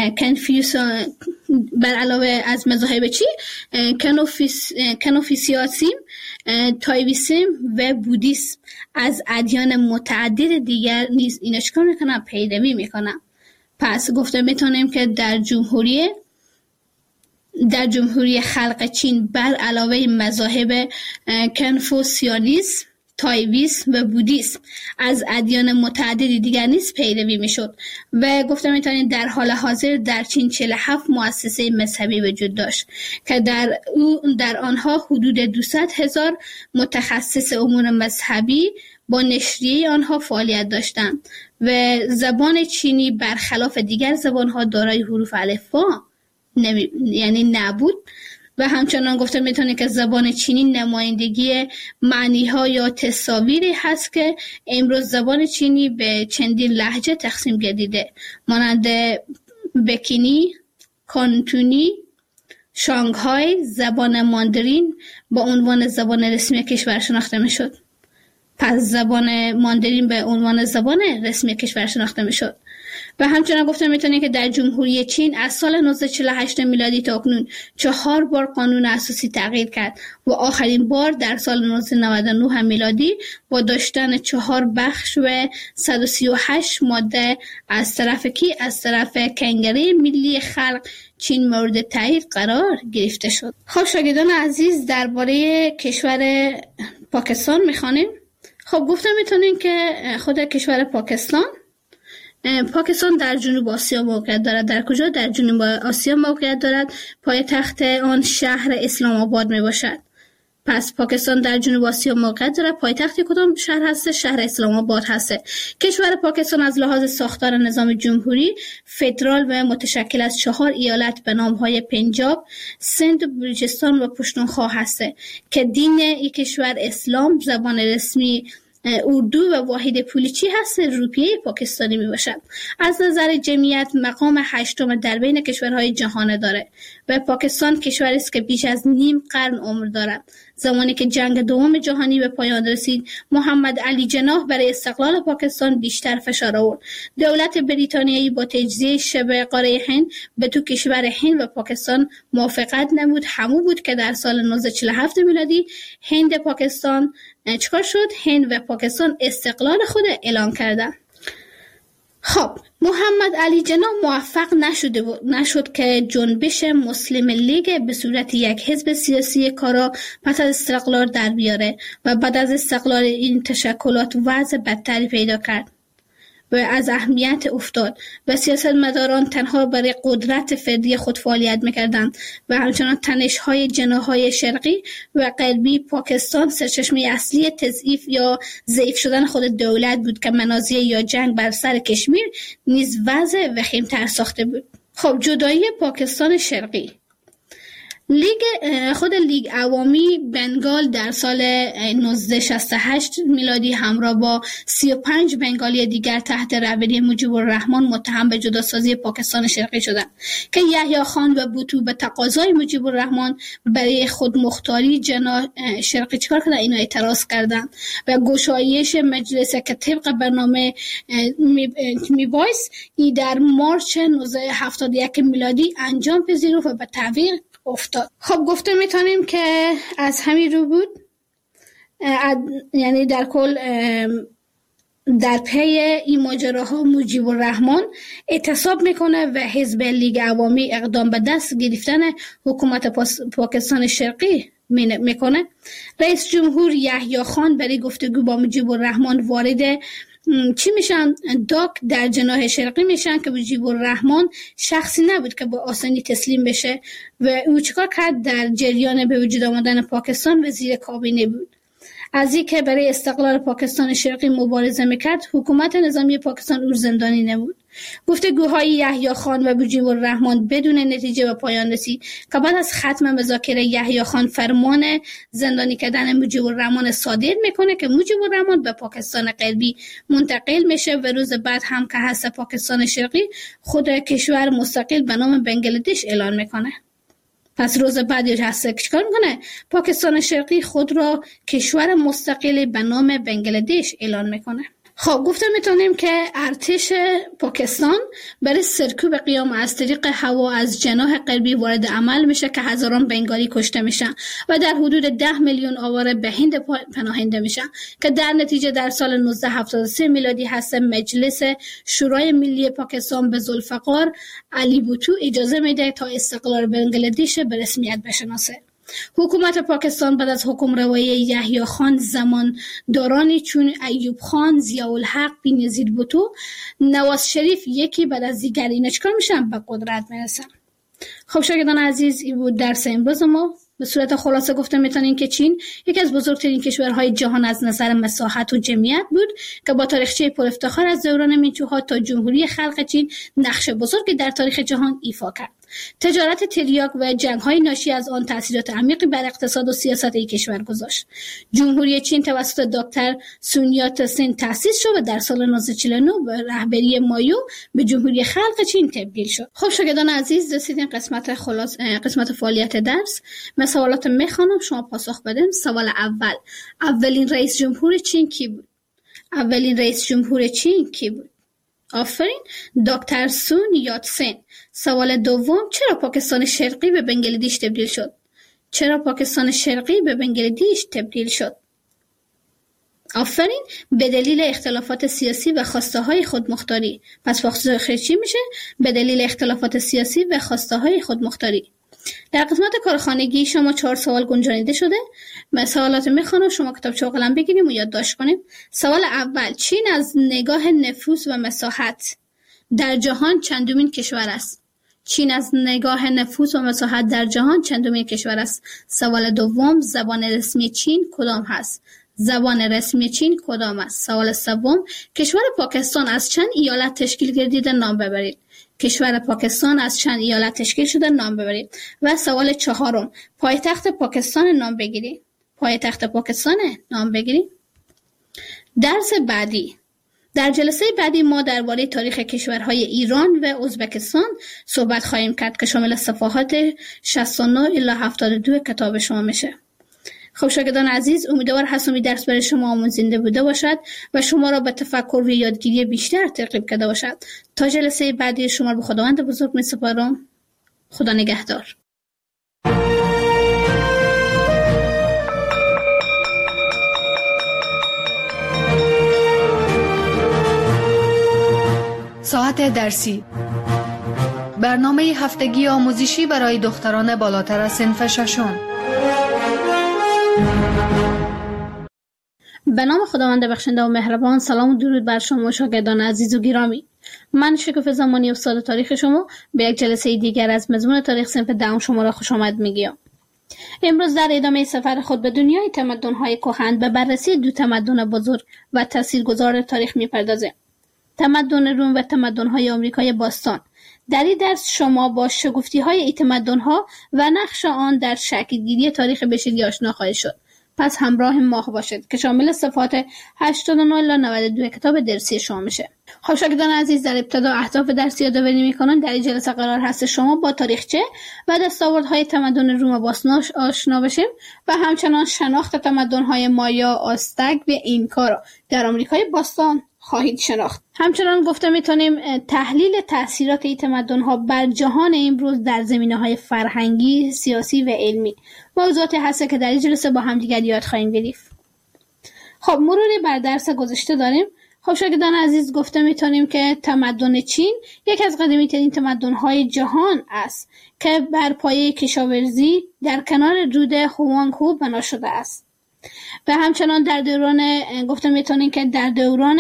کنفوسیوسیسم، تایویسم و بودیسم از ادیان متعدد دیگر نیز اینا چیکار میکنن؟ پیروی میکنن. پس گفته میتونیم که در جمهوری خلق چین بر علاوه مذاهب کنفوسیانیسم، تایویسم و بودیسم از ادیان متعددی دیگر نیز پیروی میشد و گفته میتونید در حال حاضر در چین 47 مؤسسه مذهبی وجود داشت که در آنها حدود 200,000 متخصص امور مذهبی با نشریه آنها فعالیت داشتند و زبان چینی برخلاف دیگر زبانها دارای حروف الفبا یعنی نبود و همچنان گفته میتونه که زبان چینی نمایندگی معنی‌ها یا تصاویری هست که امروز زبان چینی به چندین لهجه تقسیم گردیده مانند بکینی، کانتونی، شانگهای. زبان ماندرین با عنوان زبان رسمی کشور شناخته میشد. پس زبان ماندرین به عنوان زبان رسمی کشور شناخته میشد. و همچنان گفته میتونه که در جمهوری چین از سال 1948 میلادی تا اکنون 4 بار قانون اساسی تغییر کرد و آخرین بار در سال 1999 میلادی با داشتن 4 بخش و 138 ماده از طرف کنگره ملی خلق چین مورد تایید قرار گرفته شد. خب شاگردان عزیز درباره کشور پاکستان میخوانیم. خب گفته میتونیم که خود کشور پاکستان پاکستان در جنوب آسیا موقعیت دارد. در کجا؟ در جنوب آسیا موقعیت دارد. پایتخت آن شهر اسلام آباد می باشد. پس پاکستان در جنوب آسیا موقعیت دارد. پایتخت کدام شهر هست؟ شهر اسلام آباد هست. کشور پاکستان از لحاظ ساختار نظام جمهوری فدرال و متشکل از 4 ایالت به نام‌های پنجاب، سند و بلوچستان و پشتونخوا هست که دین این کشور اسلام، زبان رسمی اردو و واحد پولی چی هست؟ روپیه پاکستانی می باشد. از نظر جمعیت مقام 8م در بین کشورهای جهان داره و پاکستان کشوری است که بیش از نیم قرن عمر دارد. زمانی که جنگ دوم جهانی به پایان رسید، محمد علی جناح برای استقلال پاکستان بیشتر فشار آورد. دولت بریتانیایی با تجزیه شبه قاره هند به تو کشور هند و پاکستان موافقت نمود. همون بود که در سال 1947 میلادی هند پاکستان چیکار شد؟ هند و پاکستان استقلال خود اعلان کردند. خب محمد علی جناح موفق نشد که جنبش مسلم لیگ به صورت یک حزب سیاسی کارا پس از استقلال در بیاره و بعد از استقلال این تشکلات وضع بدتری پیدا کرد و از اهمیت افتاد و سیاستمداران تنها برای قدرت فردی خود فعالیت میکردند و همچنان تنش‌های جناح‌های شرقی و غربی پاکستان سرچشمه اصلی تضعیف یا ضعیف شدن خود دولت بود که منازعه یا جنگ بر سر کشمیر نیز وضع وخیم‌تر ساخته بود. خب جدایی پاکستان شرقی. لیگ عوامی بنگال در سال 1968 میلادی همراه با 35 بنگالی دیگر تحت رهبری مجیب الرحمن متهم به جداسازی پاکستان شرقی شدند که یحیی خان و بوتو به تقاضای مجیب الرحمن برای خودمختاری شرقی چیکار کردن؟ اینا اعتراض کردند و گشایش مجلس که طبق برنامه میبایست در مارچ 1971 میلادی انجام پذیرفت و به تعویق افتاد. خب گفته میتونیم که از همین رو بود، یعنی در کل در پی این ماجراها مجیب الرحمن اعتصاب میکنه و حزب لیگ عوامی اقدام به دست گرفتن حکومت پاکستان شرقی میکنه. رئیس جمهور یحیی خان برای گفتگو با مجیب الرحمن وارد چی میشن؟ داک در جناح شرقی میشن که مجیب الرحمن شخصی نبود که با آسانی تسلیم بشه و او چیکار کرد؟ در جریان به وجود آمدن پاکستان وزیر کابینه بود. از این که برای استقلال پاکستان شرقی مبارزه میکرد، حکومت نظامی پاکستان او زندانی نمود. گفتگوهای یحیی خان و مجیب الرحمن بدون نتیجه به پایان رسید که بعد از ختم مذاکره یحیی خان فرمان زندانی کردن مجیب الرحمن صادر میکنه که مجیب الرحمن به پاکستان غربی منتقل میشه و روز بعد هم که هست پاکستان شرقی خود کشور مستقل به نام بنگلادش اعلان میکنه. پس روز بعد هست چیکار میکنه؟ پاکستان شرقی خود را کشور مستقل به نام بنگلادش اعلان میکنه. خب گفته میتونیم که ارتش پاکستان برای سرکوب قیام از طریق هوا از جناح غربی وارد عمل میشه که هزاران بنگالی کشته میشن و در حدود 10 میلیون آواره به هند پناهنده میشن که در نتیجه در سال 1973 میلادی هست مجلس شورای ملی پاکستان به ذوالفقار علی بوتو اجازه میده تا استقلال بنگلادش به رسمیت بشناسه. حکومت پاکستان بعد از حکم روایی یحیی خان زماندارانی چون ایوب خان، ضیاءالحق، بینظیر بوتو، نواز شریف یکی بعد از دیگر اینا چیکار میشن؟ به قدرت میرسن. خب شاگردان عزیز، این بود درس امروز ما. به صورت خلاصه گفته میتونیم که چین یکی از بزرگترین کشورهای جهان از نظر مساحت و جمعیت بود که با تاریخچه پر افتخار از دوران مینچوها تا جمهوری خلق چین نقش بزرگی در تاریخ جهان ایفا کرد. تجارت تریاک و جنگ‌های ناشی از آن تأثیرات عمیقی بر اقتصاد و سیاست این کشور گذاشت. جمهوری چین توسط دکتر سون یات سن تأسیس شد و در سال 1949 به رهبری مایو به جمهوری خلق چین تبدیل شد. خب شاگردان عزیز، رسیدیم قسمت فعالیت درس. من سوالات میخوانم، شما پاسخ بدین. سوال اول: اولین رئیس جمهور چین کی بود؟ آفرین، دکتر سون یات سن. سوال دوم: چرا پاکستان شرقی به بنگلادش تبدیل شد؟ آفرین، به دلیل اختلافات سیاسی و خواسته های خودمختاری. پس پاسخ چی میشه؟ به دلیل اختلافات سیاسی و خواسته های خودمختاری. در قسمت کارخانگی شما 4 سوال گنجانیده شده. من سوالات میخوانم، شما کتابچه و قلم بگیریم و یادداشت کنیم. سوال اول: چین از نگاه نفوذ و مساحت در جهان چندمین کشور است؟ چین از نگاه نفوس و مساحت در جهان چندمین کشور است؟ سوال دوم، زبان رسمی چین کدام هست؟ زبان رسمی چین کدام است؟ سوال سوم، کشور پاکستان از چند ایالت تشکیل گردیده؟ نام ببرید. کشور پاکستان از چند ایالت تشکیل شده؟ نام ببرید. و سوال چهارم، پایتخت پاکستان نام بگیرید. پایتخت پاکستان نام بگیرید. درس بعدی. در جلسه بعدی ما درباره تاریخ کشورهای ایران و ازبکستان صحبت خواهیم کرد که شامل صفحات 69 الی 72 کتاب شما میشه. خب شاگردان عزیز، امیدوار هستم این درس برای شما آموزنده بوده باشد و شما را به تفکر و یادگیری بیشتر ترغیب کرده باشد. تا جلسه بعدی شما را به خداوند بزرگ می‌سپارم. خدا نگهدار. ساعت درسی، برنامه هفتگی آموزشی برای دختران بالاتر از صنف ششم. به نام خداوند بخشنده و مهربان. سلام و درود بر شما شاگردان عزیز و گرامی. من شکوفه زمانی استاد تاریخ شما به یک جلسه دیگر از مضمون تاریخ صنف دهم شما را خوش آمد میگم. امروز در ادامه سفر خود به دنیای تمدن‌های کهن به بررسی دو تمدن بزرگ و تاثیرگذار تاریخ می‌پردازیم. تمدن روم و تمدن‌های آمریکای باستان. در این درس شما با شگفتی‌های این تمدن‌ها و نقش آن در شکل‌گیری تاریخ بشری آشنا خواهید شد. پس همراه ما باشید که شامل صفحات 89 الی 92 کتاب درسی شما میشه. خب شاگردان عزیز، در ابتدا اهداف درسی یادآوری می‌کنم. در این جلسه قرار هست شما با تاریخچه و دستاوردهای تمدن روم و باستان آشنا بشیم و همچنان شناخت تمدن‌های مایا، آزتک و اینکا را در آمریکای باستان خواهید شناخت. همچنان گفته میتونیم تحلیل تأثیرات این تمدن‌ها بر جهان امروز در زمینه‌های فرهنگی، سیاسی و علمی موضوعاتی هست که در این جلسه با هم دیگر یاد خواهیم گرفت. خب مروری بر درس گذشته داریم. خب شاگردان عزیز، گفته میتونیم که تمدن چین یک از قدیمی‌ترین تمدن‌های جهان است که بر پایه کشاورزی در کنار رود هوانگ‌هو بنا شده است. و همچنان در دوران گفته میتونیم که در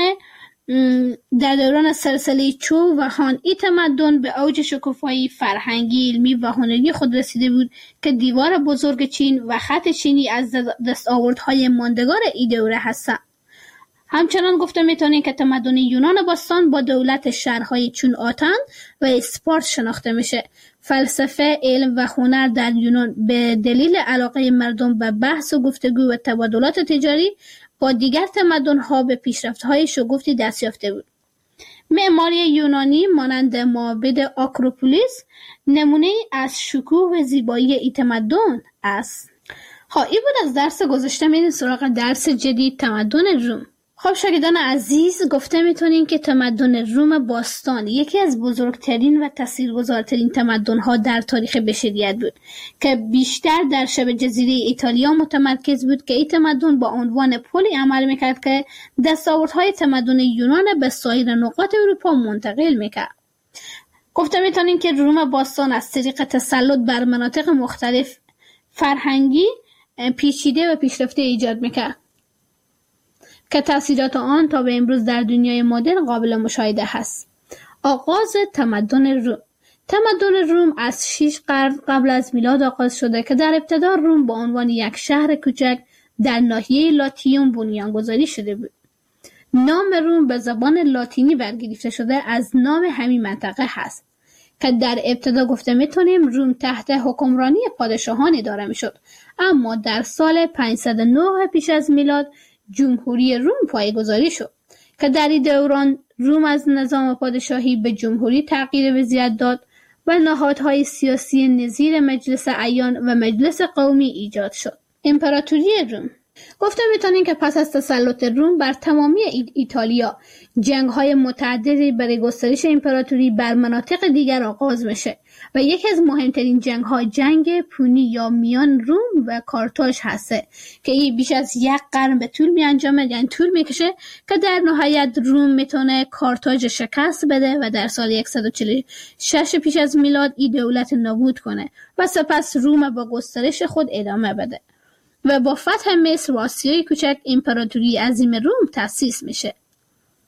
دوران سلسله چو و هان این تمدن به اوج شکوفایی فرهنگی، علمی و هنری خود رسیده بود که دیوار بزرگ چین و خط چینی از دستاوردهای ماندگار این دوره هستند. همچنان گفته میتونیم که تمدن یونان باستان با دولت شهرهای چون آتن و اسپارت شناخته میشه. فلسفه، علم و هنر در یونان به دلیل علاقه مردم به بحث و گفتگو و تبادلات تجاری با دیگر تمدن‌ها به پیشرفت‌های شگفتی دست یافته بود. معماری یونانی مانند معابد آکروپولیس نمونه از شکوه و زیبایی این تمدن است. این بود از درس گذشته. میریم سراغ درس جدید، تمدن روم. خب شاگردان عزیز، گفته میتونیم که تمدن روم باستان یکی از بزرگترین و تاثیرگذارترین تمدن‌ها در تاریخ بشریت بود که بیشتر در شبه جزیره ایتالیا متمرکز بود که این تمدن با عنوان پلی عمل میکرد که دستاوردهای تمدن یونان به سایر نقاط اروپا منتقل میکرد. گفته میتونیم که روم باستان از طریق تسلط بر مناطق مختلف فرهنگی پیچیده و پیشرفته ایجاد میکرد که تأثیرات آن تا به امروز در دنیای مدرن قابل مشاهده هست. آغاز تمدن روم. تمدن روم از 6 قرن قبل از میلاد آغاز شده که در ابتدا روم به عنوان یک شهر کوچک در ناحیه لاتیوم بنیانگذاری شده بود. نام روم به زبان لاتینی برگرفته شده از نام همین منطقه هست که در ابتدا گفته میتونیم روم تحت حکمرانی پادشاهان اداره میشد، اما در سال 509 پیش از میلاد جمهوری روم پایه‌گذاری شد که در این دوران روم از نظام پادشاهی به جمهوری تغییر وضعیت داد و نهادهای سیاسی نظیر مجلس اعیان و مجلس قومی ایجاد شد. امپراتوری روم. گفته میتونیم که پس از تسلط روم بر تمامی ایتالیا جنگ‌های متعددی برای گسترش امپراتوری بر مناطق دیگر آغاز میشه و یکی از مهمترین جنگ‌ها جنگ پونی یا میان روم و کارتاژ هسته که این بیش از 1 قرن به طول میانجامه، یعنی طول میکشه که در نهایت روم میتونه کارتاژ شکست بده و در سال 146 پیش از میلاد این دولت نابود کنه و سپس روم با گسترش خود ادامه بده و با فتح مصر و آسیای کوچک امپراتوری عظیم روم تأسیس میشه.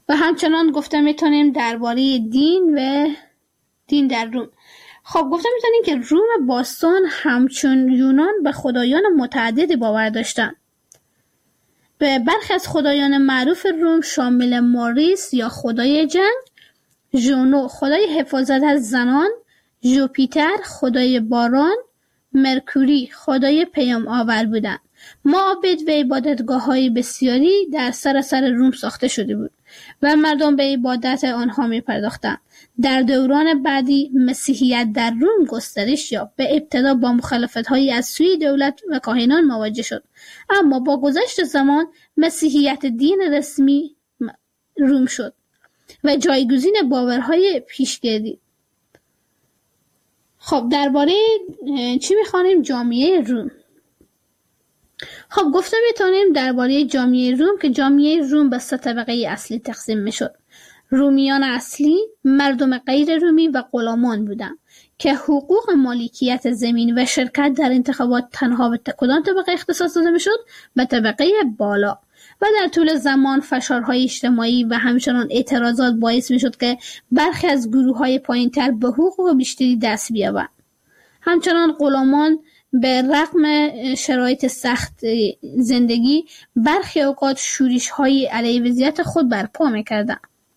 و همچنان گفته میتونیم درباره دین در روم. خب گفته میتونیم که روم باستان همچون یونان به خدایان متعددی باور داشتن. به برخی از خدایان معروف روم شامل ماریس یا خدای جنگ، ژونو خدای حفاظت از زنان، ژوپیتر خدای باران، مرکوری خدای پیام آور بودند. معابد و عبادتگاه‌های بسیاری در سراسر روم ساخته شده بود و مردم به عبادت آنها می‌پرداختند. در دوران بعدی مسیحیت در روم گسترش یافت. به ابتدا با مخالفت‌هایی از سوی دولت و کاهنان مواجه شد، اما با گذشت زمان مسیحیت دین رسمی روم شد و جایگزین باورهای پیشگردی. خب درباره چی می‌خوانیم؟ جامعه روم. خب گفته میتونیم درباره جامعه روم که جامعه روم به 3 طبقه اصلی تقسیم میشد. رومیان اصلی، مردم غیر رومی و غلامان بودند که حقوق مالکیت زمین و شرکت در انتخابات تنها به کدام طبقه اختصاص داده میشد؟ به طبقه بالا. و در طول زمان فشارهای اجتماعی و همچنان اعتراضات باعث میشد که برخی از گروه‌های پایین‌تر به حقوق بیشتری دست بیابند. همچنان غلامان به رغم شرایط سخت زندگی برخی اوقات شورش‌های علیه وضعیت خود برپا می‌کردند.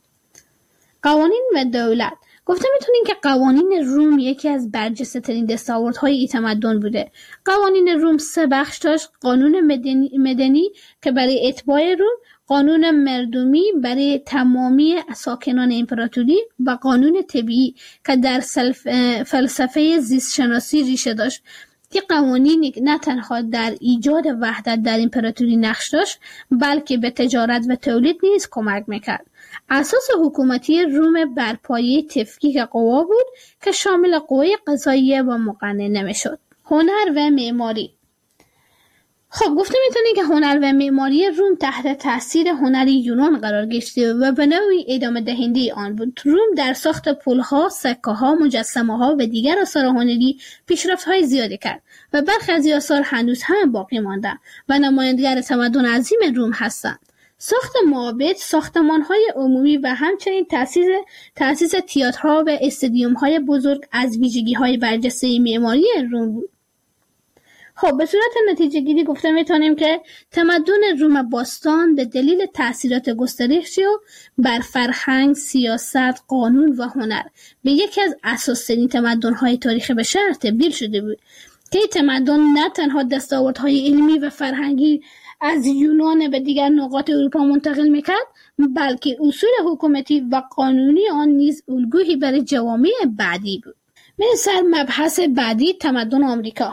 قوانین و دولت. گفته میتونیم که قوانین روم یکی از برجسته‌ترین دستاوردهای تمدن بوده. قوانین روم 3 بخش داشت: قانون مدنی که برای اتباع روم، قانون مردمی برای تمامی ساکنان امپراتوری و قانون طبیعی که در فلسفه زیست شناسی ریشه داشت. که قوانینی نه تنها در ایجاد وحدت در امپراتوری نقش داشت، بلکه به تجارت و تولید نیز کمک میکرد. اساس حکومتی روم بر پایه تفکیک قوا بود که شامل قوای قضاییه و مقننه میشد. هنر و معماری. خب گفته میتونیم که هنر و معماری روم تحت تاثیر هنر یونان قرار گرفته و به نوعی ادامه دهنده آن بود. روم در ساخت پل‌ها، سکه‌ها، مجسمه‌ها و دیگر آثار هنری پیشرفت‌های زیادی کرد و برخی از این آثار هنوز هم باقی ماندند و نمایندگر تمدن عظیم روم هستند. ساخت معابد، ساختمان‌های عمومی و همچنین تأسیس تئاترها و استادیوم‌های بزرگ از ویژگی‌های برجسته معماری روم بود. خب به صورت نتیجه گیری گفته میتونیم که تمدن روم باستان به دلیل تأثیرات گسترشی بر فرهنگ، سیاست، قانون و هنر به یکی از اساس‌ترین تمدن‌های تاریخ بشر تبدیل شده بود که این تمدن نه تنها دستاوردهای علمی و فرهنگی از یونان به دیگر نقاط اروپا منتقل میکرد، بلکه اصول حکومتی و قانونی آن نیز الگویی برای جوامع بعدی بود. مثل مبحث بعدی، تمدن آمریکا.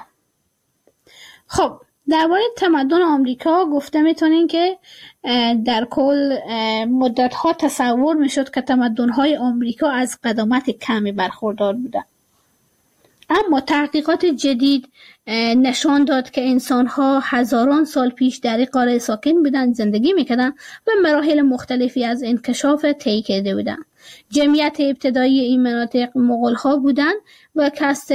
خب درباره تمدن آمریکا گفته میتونیم که در کل مدتها تصور میشد که تمدن‌های آمریکا از قدامت کمی برخوردار بودند، اما تحقیقات جدید نشان داد که انسان‌ها هزاران سال پیش در این قاره ساکن بودند، زندگی می‌کردند و مراحل مختلفی از انکشاف طی کرده بودند. جمعیت ابتدایی این مناطق مغول‌ها بودند و که از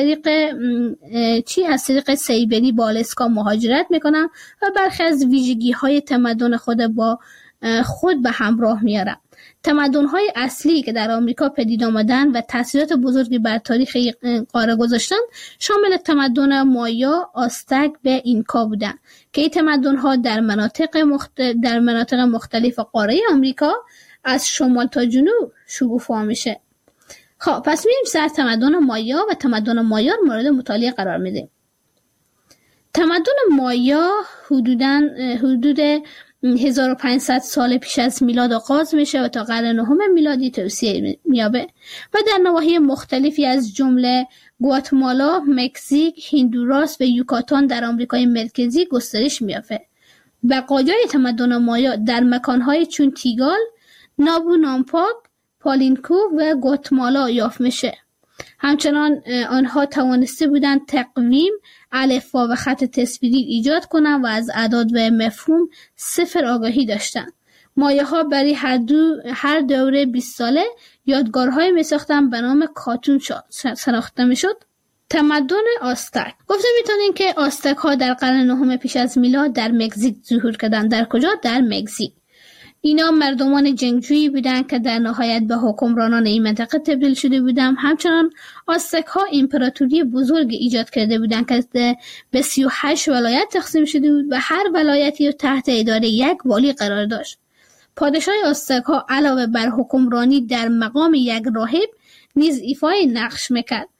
طریق سیبری با آلاسکا مهاجرت می‌کنند و برخی از ویژگی‌های تمدن خود به همراه می‌آورند. تمدن‌های اصلی که در آمریکا پدید آمدند و تأثیرات بزرگی بر تاریخ قاره گذاشتند شامل تمدن مایا، آستک و اینکا بودند که این تمدن‌ها در مناطق مختلف قاره آمریکا از شمال تا جنوب شکوفا میشه. خب پس میریم سر تمدن مایا و تمدن مایا مورد مطالعه قرار میدیم. تمدن مایا حدود 1500 سال پیش از میلاد آغاز میشه و تا قرن 9 میلادی توسعه میابه و در نواحی مختلفی از جمله گواتمالا، مکزیک، هندوراس و یوکاتان در آمریکای مرکزی گسترش میافته. بقایای تمدن مایا در مکانهای چون تیگال، نابو نامپاک، پالینکو و گواتمالا یافت میشه. همچنان آنها توانسته بودند تقویم، الفبا و خط تصویری ایجاد کنند و از اعداد و مفهوم صفر آگاهی داشتند. مایاها برای هر دوره 20 ساله یادگارهای میساختند به نام کاتون شناخته میشد. تمدن آستک. گفته میتونیم که آستک ها در قرن 9 پیش از میلاد در مکزیک ظهور کردند. در کجا؟ در مکزیک. اینا مردمان جنگجویی بودند که در نهایت به حکمرانان این منطقه تبدیل شده بودند. همچنان آزتک ها امپراتوری بزرگ ایجاد کرده بودند که به 38 ولایت تقسیم شده بود و هر ولایتی تحت اداره یک والی قرار داشت. پادشاه آزتک ها علاوه بر حکمرانی در مقام یک راهب نیز ایفای نقش میکرد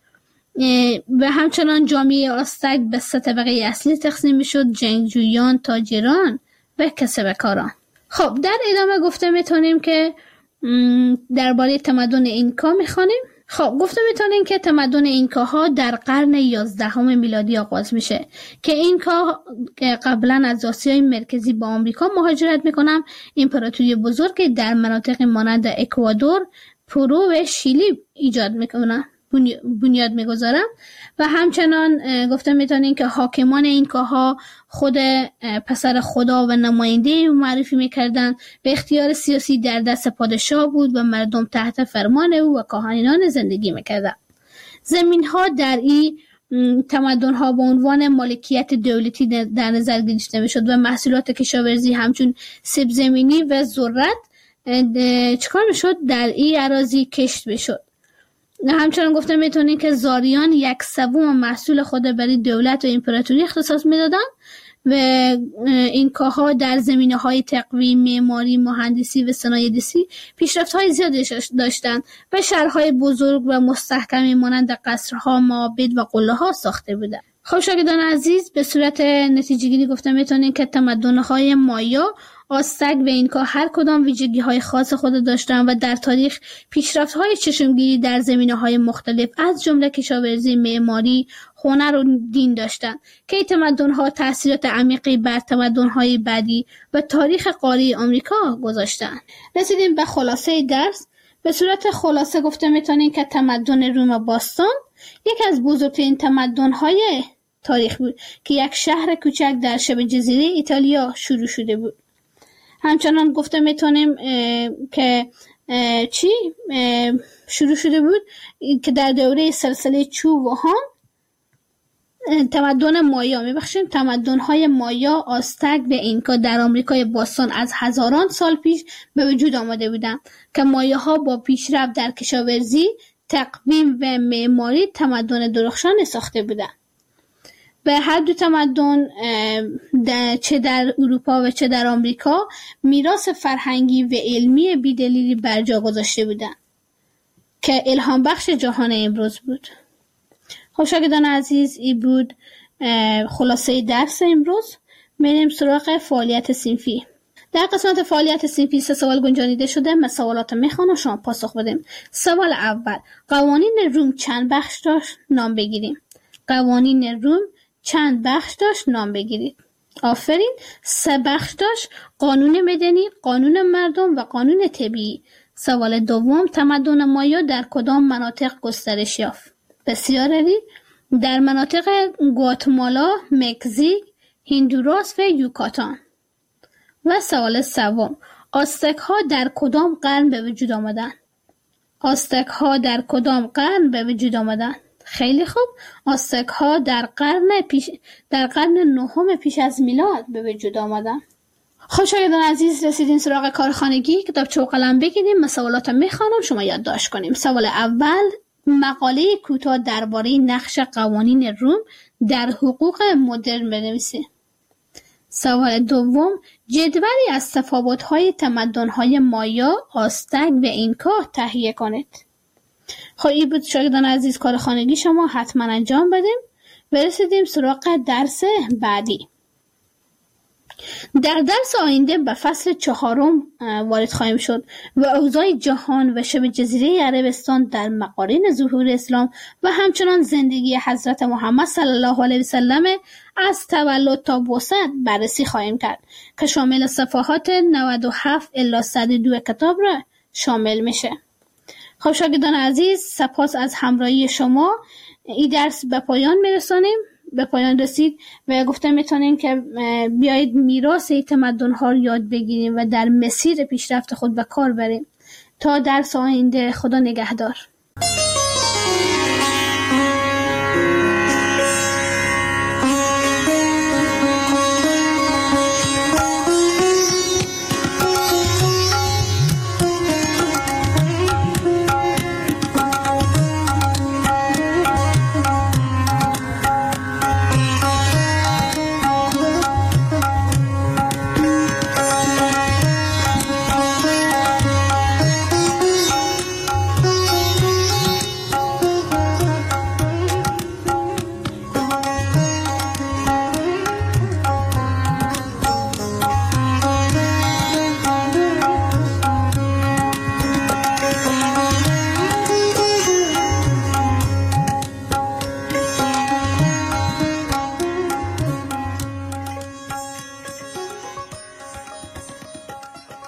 و همچنان جامعه آزتک به 3 طبقه اصلی تقسیم میشد: جنگجویان، تاجران و کسبکاران. خب در ادامه گفته میتونیم که درباره تمدن اینکا میخوانیم. خب گفته میتونیم که تمدن اینکاها در قرن 11 میلادی آغاز میشه که اینکا قبلا از آسیای مرکزی با آمریکا مهاجرت میکنن. امپراتوری بزرگ در مناطق مانند اکوادور، پرو و شیلی ایجاد میکنن، بنیاد میگذارن و همچنان گفته میتونیم که حاکمان اینکاها خود پسر خدا و نماینده معرفی میکردن. به اختیار سیاسی در دست پادشاه بود و مردم تحت فرمان او و کاهنان زندگی میکردن. زمین ها در این تمدن ها به عنوان مالکیت دولتی در نظر گرفته میشد و محصولات کشاورزی همچون سیب زمینی و ذرت چکار میشد؟ در این اراضی کشت میشد. همچنان گفته میتونیم که زاریان 1/3 محصول خود برای دولت و امپراتوری اختصاص میدادن و اینکاها در زمینه‌های تقویم، معماری، مهندسی و صنایع دستی پیشرفت‌های زیادی داشتند و شهرهای بزرگ و مستحکمی مانند قصرها، معابد و قله‌ها ساخته بودند. خب شاگردان عزیز، به صورت نتیجه‌گیری گفته میتونیم که تمدن‌های مایا، آزتک و اینکا هر کدام ویژگی‌های خاص خود داشتند و در تاریخ پیشرفت‌های چشمگیری در زمینه‌های مختلف از جمله کشاورزی، معماری، هنر و دین داشتند که این تمدن‌ها تأثیرات عمیقی بر تمدن‌های بعدی و تاریخ قاره آمریکا گذاشتند. رسیدیم به خلاصه درس. به صورت خلاصه گفته میتونیم که تمدن روم باستان یک از بزرگترین تمدن‌های تاریخ بود که یک شهر کوچک در شبه جزیره ایتالیا شروع شده بود. همچنان گفته میتونیم که شروع شده بود که در دوره سلسله چو و هان تمدن‌های مایا، آزتک و اینکا در آمریکای باستان از هزاران سال پیش به وجود آمده بودند که مایاها با پیشرفت در کشاورزی، تقویم و معماری تمدن درخشان ساخته بودند. به هر دو تمدن چه در اروپا و چه در آمریکا میراث فرهنگی و علمی بی‌دلیلی بر جا گذاشته بودند که الهام بخش جهان امروز بود. خب شاگردان عزیز، این بود خلاصه درس امروز. میریم سراغ فعالیت صنفی. در قسمت فعالیت صنفی 3 سوال گنجانیده شده. من سوالات میخوام و شما پاسخ بدیم. سوال اول: قوانین روم چند بخش داشت؟ نام بگیریم. قوانین روم چند بخش داشت؟ نام بگیرید. آفرین. 3 بخش داشت: قانون مدنی، قانون مردم و قانون طبیعی. سوال دوم: تمدن مایا در کدام مناطق گسترش یافت؟ بسیار عالی. در مناطق گواتمالا، مکزیک، هندوراس و یوکاتان. و سوال سوم: آزتک ها در کدام قرن به وجود آمدند؟ آزتک ها در کدام قرن به وجود آمدند؟ خیلی خوب. آزتک ها در قرن 9 پیش از میلاد به وجود آمدند. خب شاگردان عزیز، رسیدین سراغ کارخانگی. کتابچه و قلم بگیریم. مسئولات میخوانم، شما یادداشت کنیم. سوال اول: مقاله کوتاه درباره نقش قوانین روم در حقوق مدرن بنویسید. سوال دوم: جدولی از تفاوت‌های تمدن‌های مایا، آزتک و اینکا تهیه کنید. خب این بود شاگردان عزیز کار خانگی شما، حتما انجام بدیم. برسیدیم سراغ درس بعدی. در درس آینده به فصل 4 وارد خواهیم شد و اوضاع جهان و شبه جزیره عربستان در مقارن ظهور اسلام و همچنان زندگی حضرت محمد صلی الله علیه و سلم از تولد تا بعثت بررسی خواهیم کرد که شامل صفحات 97 الی 102 کتاب را شامل میشه. خب شاگردان عزیز، سپاس از همراهی شما. این درس به پایان میرسانیم. به پایان رسید و گفته میتونیم که بیایید میراث تمدن‌ها رو یاد بگیریم و در مسیر پیشرفت خود به کار بریم. تا درس آینده، خدا نگهدار.